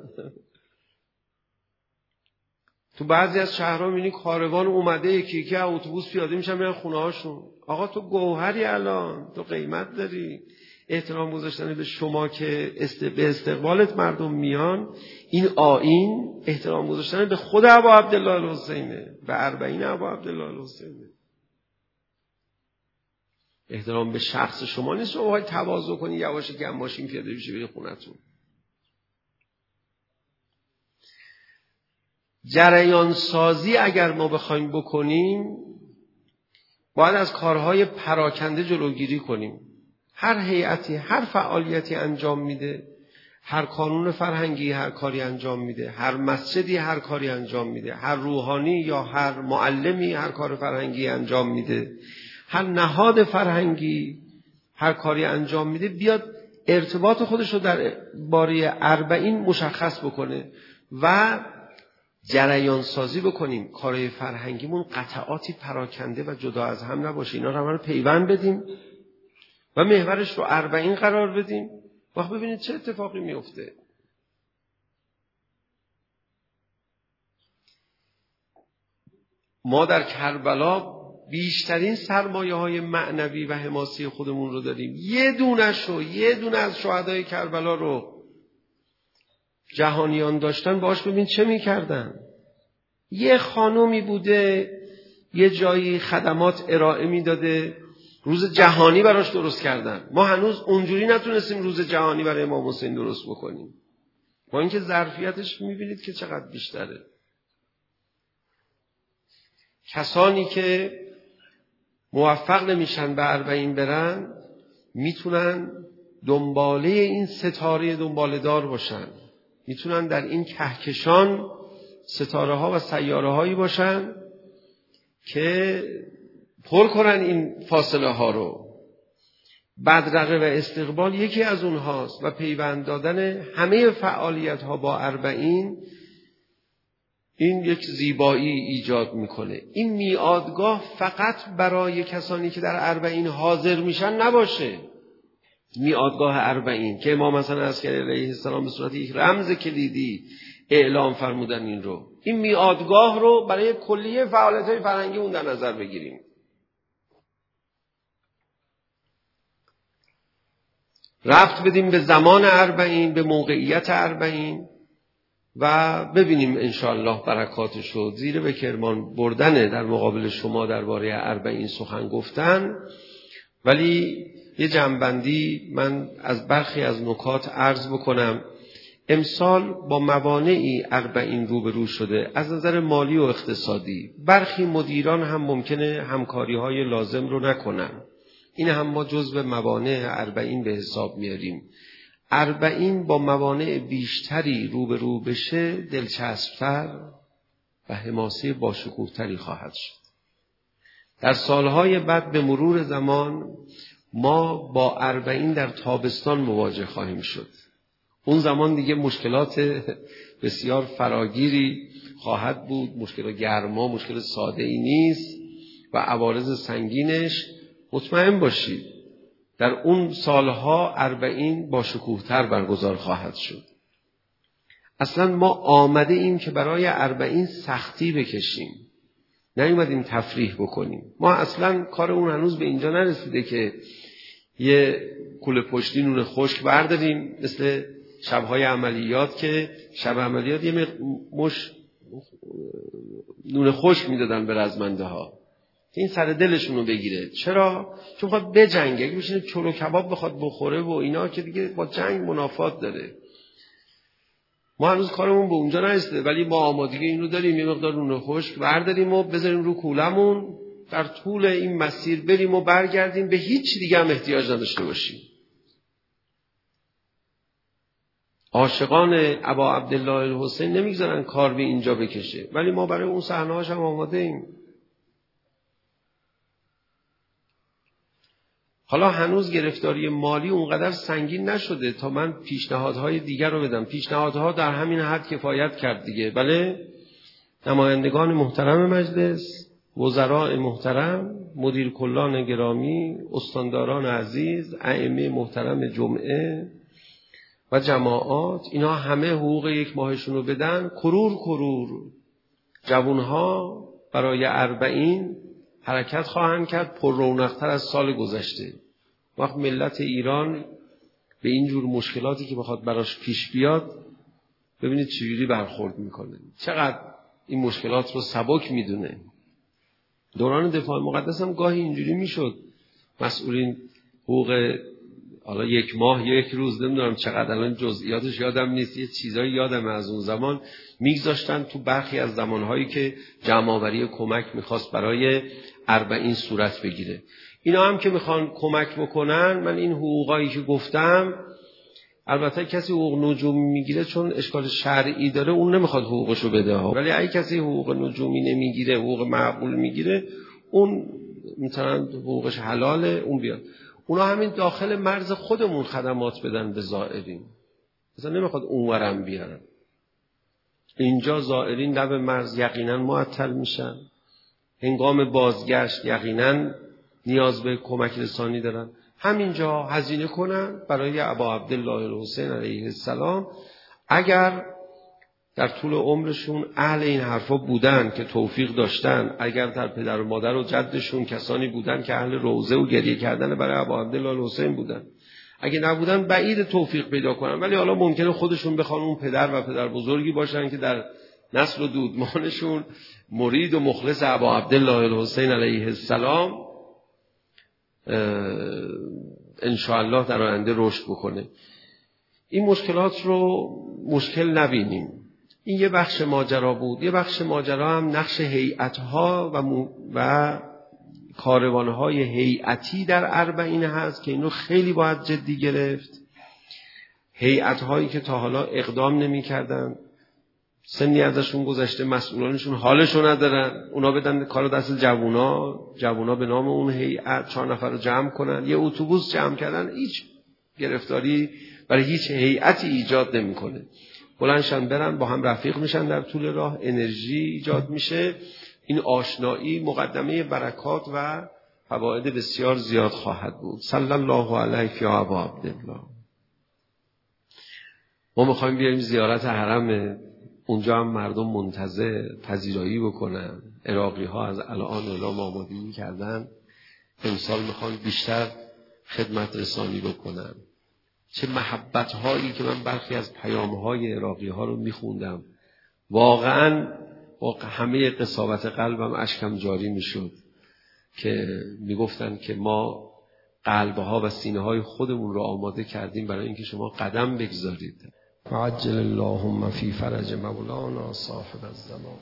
تو بعضی از شهرها میبینی کاروان اومده یکی یکی اتوبوس پیاده میشن میرن خونه هاشون. آقا تو گوهری، الان تو قیمت داری. احترام گذاشتن به شما که است... به استقبالت مردم میان، این آیین احترام گذاشتن به خود ابا عبدالله الحسینه، به اربعین ابا عبدالله الحسینه. احترام به شخص شما نیست شما باید تواضع کنی یواش که هم ماشین پیاده بشه بری خونتون. جریان سازی اگر ما بخوایم بکنیم باید از کارهای پراکنده جلوگیری کنیم. هر هیئتی هر فعالیتی انجام میده، هر کانون فرهنگی هر کاری انجام میده، هر مسجدی هر کاری انجام میده، هر روحانی یا هر معلمی هر کار فرهنگی انجام میده، هر نهاد فرهنگی هر کاری انجام میده، بیاد ارتباط خودش رو در باره اربعین مشخص بکنه و جریان سازی بکنیم. کارهای فرهنگیمون قطعاتی پراکنده و جدا از هم نباشه، اینا رو همه رو پیوند بدیم و محورش رو اربعین قرار بدیم. وقت ببینید چه اتفاقی میفته. ما در کربلا بیشترین سرمایه های معنوی و حماسی خودمون رو داریم. یه دونش رو یه دونه از شهدای کربلا رو جهانیان داشتن، باش ببین چه میکردن. یه خانومی بوده یه جایی خدمات ارائه میداده، روز جهانی براش درست کردن. ما هنوز اونجوری نتونستیم روز جهانی برای امام حسین درست بکنیم، با اینکه ظرفیتش میبینید که چقدر بیشتره. کسانی که موفق نمیشن به اربعین برن میتونن دنباله این ستاره دنباله دار باشن، میتونن در این کهکشان ستاره ها و سیاره هایی باشن که پر کنن این فاصله ها رو. بدرقه و استقبال یکی از اونهاست و پیوند دادن همه فعالیت ها با اربعین این یک زیبایی ایجاد میکنه. این میادگاه فقط برای کسانی که در اربعین حاضر میشن نباشه. میادگاه اربعین که امام مثلا عسکری علیه السلام به صورت یک رمز کلیدی اعلام فرمودن این رو، این میادگاه رو برای کلیه فعالیت‌های فرهنگی اون در نظر بگیریم. رفت بدیم به زمان اربعین، به موقعیت اربعین و ببینیم انشاءالله برکاتش رو. زیر به کرمان بردنه در مقابل شما درباره اربعین سخن گفتن، ولی یه جنبندی من از برخی از نکات عرض بکنم. امسال با موانعی اربعین روبرو شده از نظر مالی و اقتصادی. برخی مدیران هم ممکنه همکاری‌های لازم رو نکنن. این هم ما جزو موانع اربعین به حساب میاریم. اربعین با موانع بیشتری روبرو بشه دلچسب‌تر و حماسه باشکوه‌تری خواهد شد. در سالهای بعد به مرور زمان ما با اربعین در تابستان مواجه خواهیم شد. اون زمان دیگه مشکلات بسیار فراگیری خواهد بود، مشکل گرما مشکل ساده ای نیست و عوارض سنگینش. مطمئن باشید در اون سالها اربعین با شکوه‌تر برگزار خواهد شد. اصلا ما آمده ایم که برای اربعین سختی بکشیم، نیومدیم تفریح بکنیم. ما اصلا کار اون هنوز به اینجا نرسیده که یه کوله پشتی نون خشک برداریم مثل شبهای عملیات که شب عملیات یه مش نون خشک میدادن به رزمنده ها این سر دلشون رو بگیره. چرا؟ چون خواهد بجنگه. اگه بشینه چلو کباب بخواد بخوره و اینا که دیگه با جنگ منافات داره. ما هنوز کارمون به اونجا نرسیده، ولی ما آمادگی این رو داریم یه مقدار نون خشک برداریم و بذاریم رو کولمون، در طول این مسیر بریم و برگردیم، به هیچ دیگه هم احتیاج نداشته باشیم. عاشقان ابا عبدالله الحسین نمیگذارن کار به اینجا بکشه، ولی ما برای اون صحنه‌هاش هم آماده ایم. حالا هنوز گرفتاری مالی اونقدر سنگین نشده تا من پیشنهادهای دیگر رو بدم. پیشنهادها در همین حد کفایت کرد دیگه. بله، نمایندگان محترم مجلس، وزراء محترم، مدیر کلان گرامی، استانداران عزیز، ائمه محترم جمعه و جماعات، اینا همه حقوق یک ماهشون رو بدن. کرور کرور جوانها برای اربعین حرکت خواهند کرد، پر رونق‌تر از سال گذشته. وقت ملت ایران به این جور مشکلاتی که بخواد براش پیش بیاد، ببینید چجوری برخورد میکنه، چقدر این مشکلات رو سبک میدونه. دوران دفاع مقدس هم گاهی اینجوری میشد مسئولین حقوق حالا یک ماه یا یک روز، نمیدونم چقدر الان جزئیاتش یادم نیست، یه چیزایی یادم از اون زمان میگذاشتن تو برخی از زمانهایی که جمع‌آوری کمک میخواست برای اربعین صورت بگیره. اینا هم که میخوان کمک بکنن، من این حقوقایی که گفتم، البته کسی حقوق نجومی میگیره چون اشکال شرعی داره اون نمیخواد حقوقشو بده ها، ولی اگه کسی حقوق نجومی نمیگیره، حقوق معقول میگیره، اون مثلا حقوقش حلاله، اون بیاد. اونا همین داخل مرز خودمون خدمات بدن به زائرین، مثلا نمیخواد اونورم بیارن. اینجا زائرین لب مرز یقینا معطل میشن، هنگام بازگشت یقینا نیاز به کمک رسانی دارن. همینجا هزینه کنن برای ابا عبدالله الحسین علیه السلام. اگر در طول عمرشون اهل این حرفا بودن که توفیق داشتن، اگر در پدر و مادر و جدشون کسانی بودن که اهل روزه و گریه کردن برای ابا عبدالله الحسین بودن، اگه نبودن بعید توفیق پیدا کنن. ولی حالا ممکنه خودشون بخوان اون پدر و پدر بزرگی باشن که در نسل و دودمانشون مرید و مخلص ابا عبدالله الحسین علیه السلام انشاءالله در آینده رشد بکنه. این مشکلات رو مشکل نبینیم. این یه بخش ماجرا بود. یه بخش ماجرا هم نقش هیئت‌ها و, م... و کاروان‌های هیئتی در اربعین هست که اینو خیلی باید جدی گرفت. هیئت‌هایی که تا حالا اقدام نمی‌کردن، سنی ازشون گذشته، مسئولانشون حالشو ندارن، اونا بدن کارو دست جوونا، جوونا به نام اون هیئت چهار نفر رو جمع کنن، یه اتوبوس جمع کردن، هیچ گرفتاری برای هیچ هیئتی ایجاد نمیکنه. بلندشن برن با هم رفیق میشن در طول راه، انرژی ایجاد میشه. این آشنایی مقدمه برکات و فواید بسیار زیاد خواهد بود. صلی الله علیک یا ابا عبدالله. ما میخوایم بیاریم زیارت حرم، اونجا هم مردم منتظر پذیرایی بکنن. عراقی ها از الان اعلام آمادگی کردن، امسال میخوان بیشتر خدمت رسانی بکنن. چه محبت هایی که من برخی از پیام های عراقی ها رو میخوندم، واقعا با همه قساوت قلبم اشکم جاری میشد که میگفتن که ما قلبها و سینه های خودمون رو آماده کردیم برای اینکه شما قدم بگذارید. عجل اللهم فی فرج مولانا صاحب الزمان.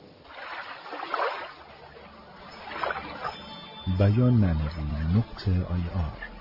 بیان ننوی نقطه آی آر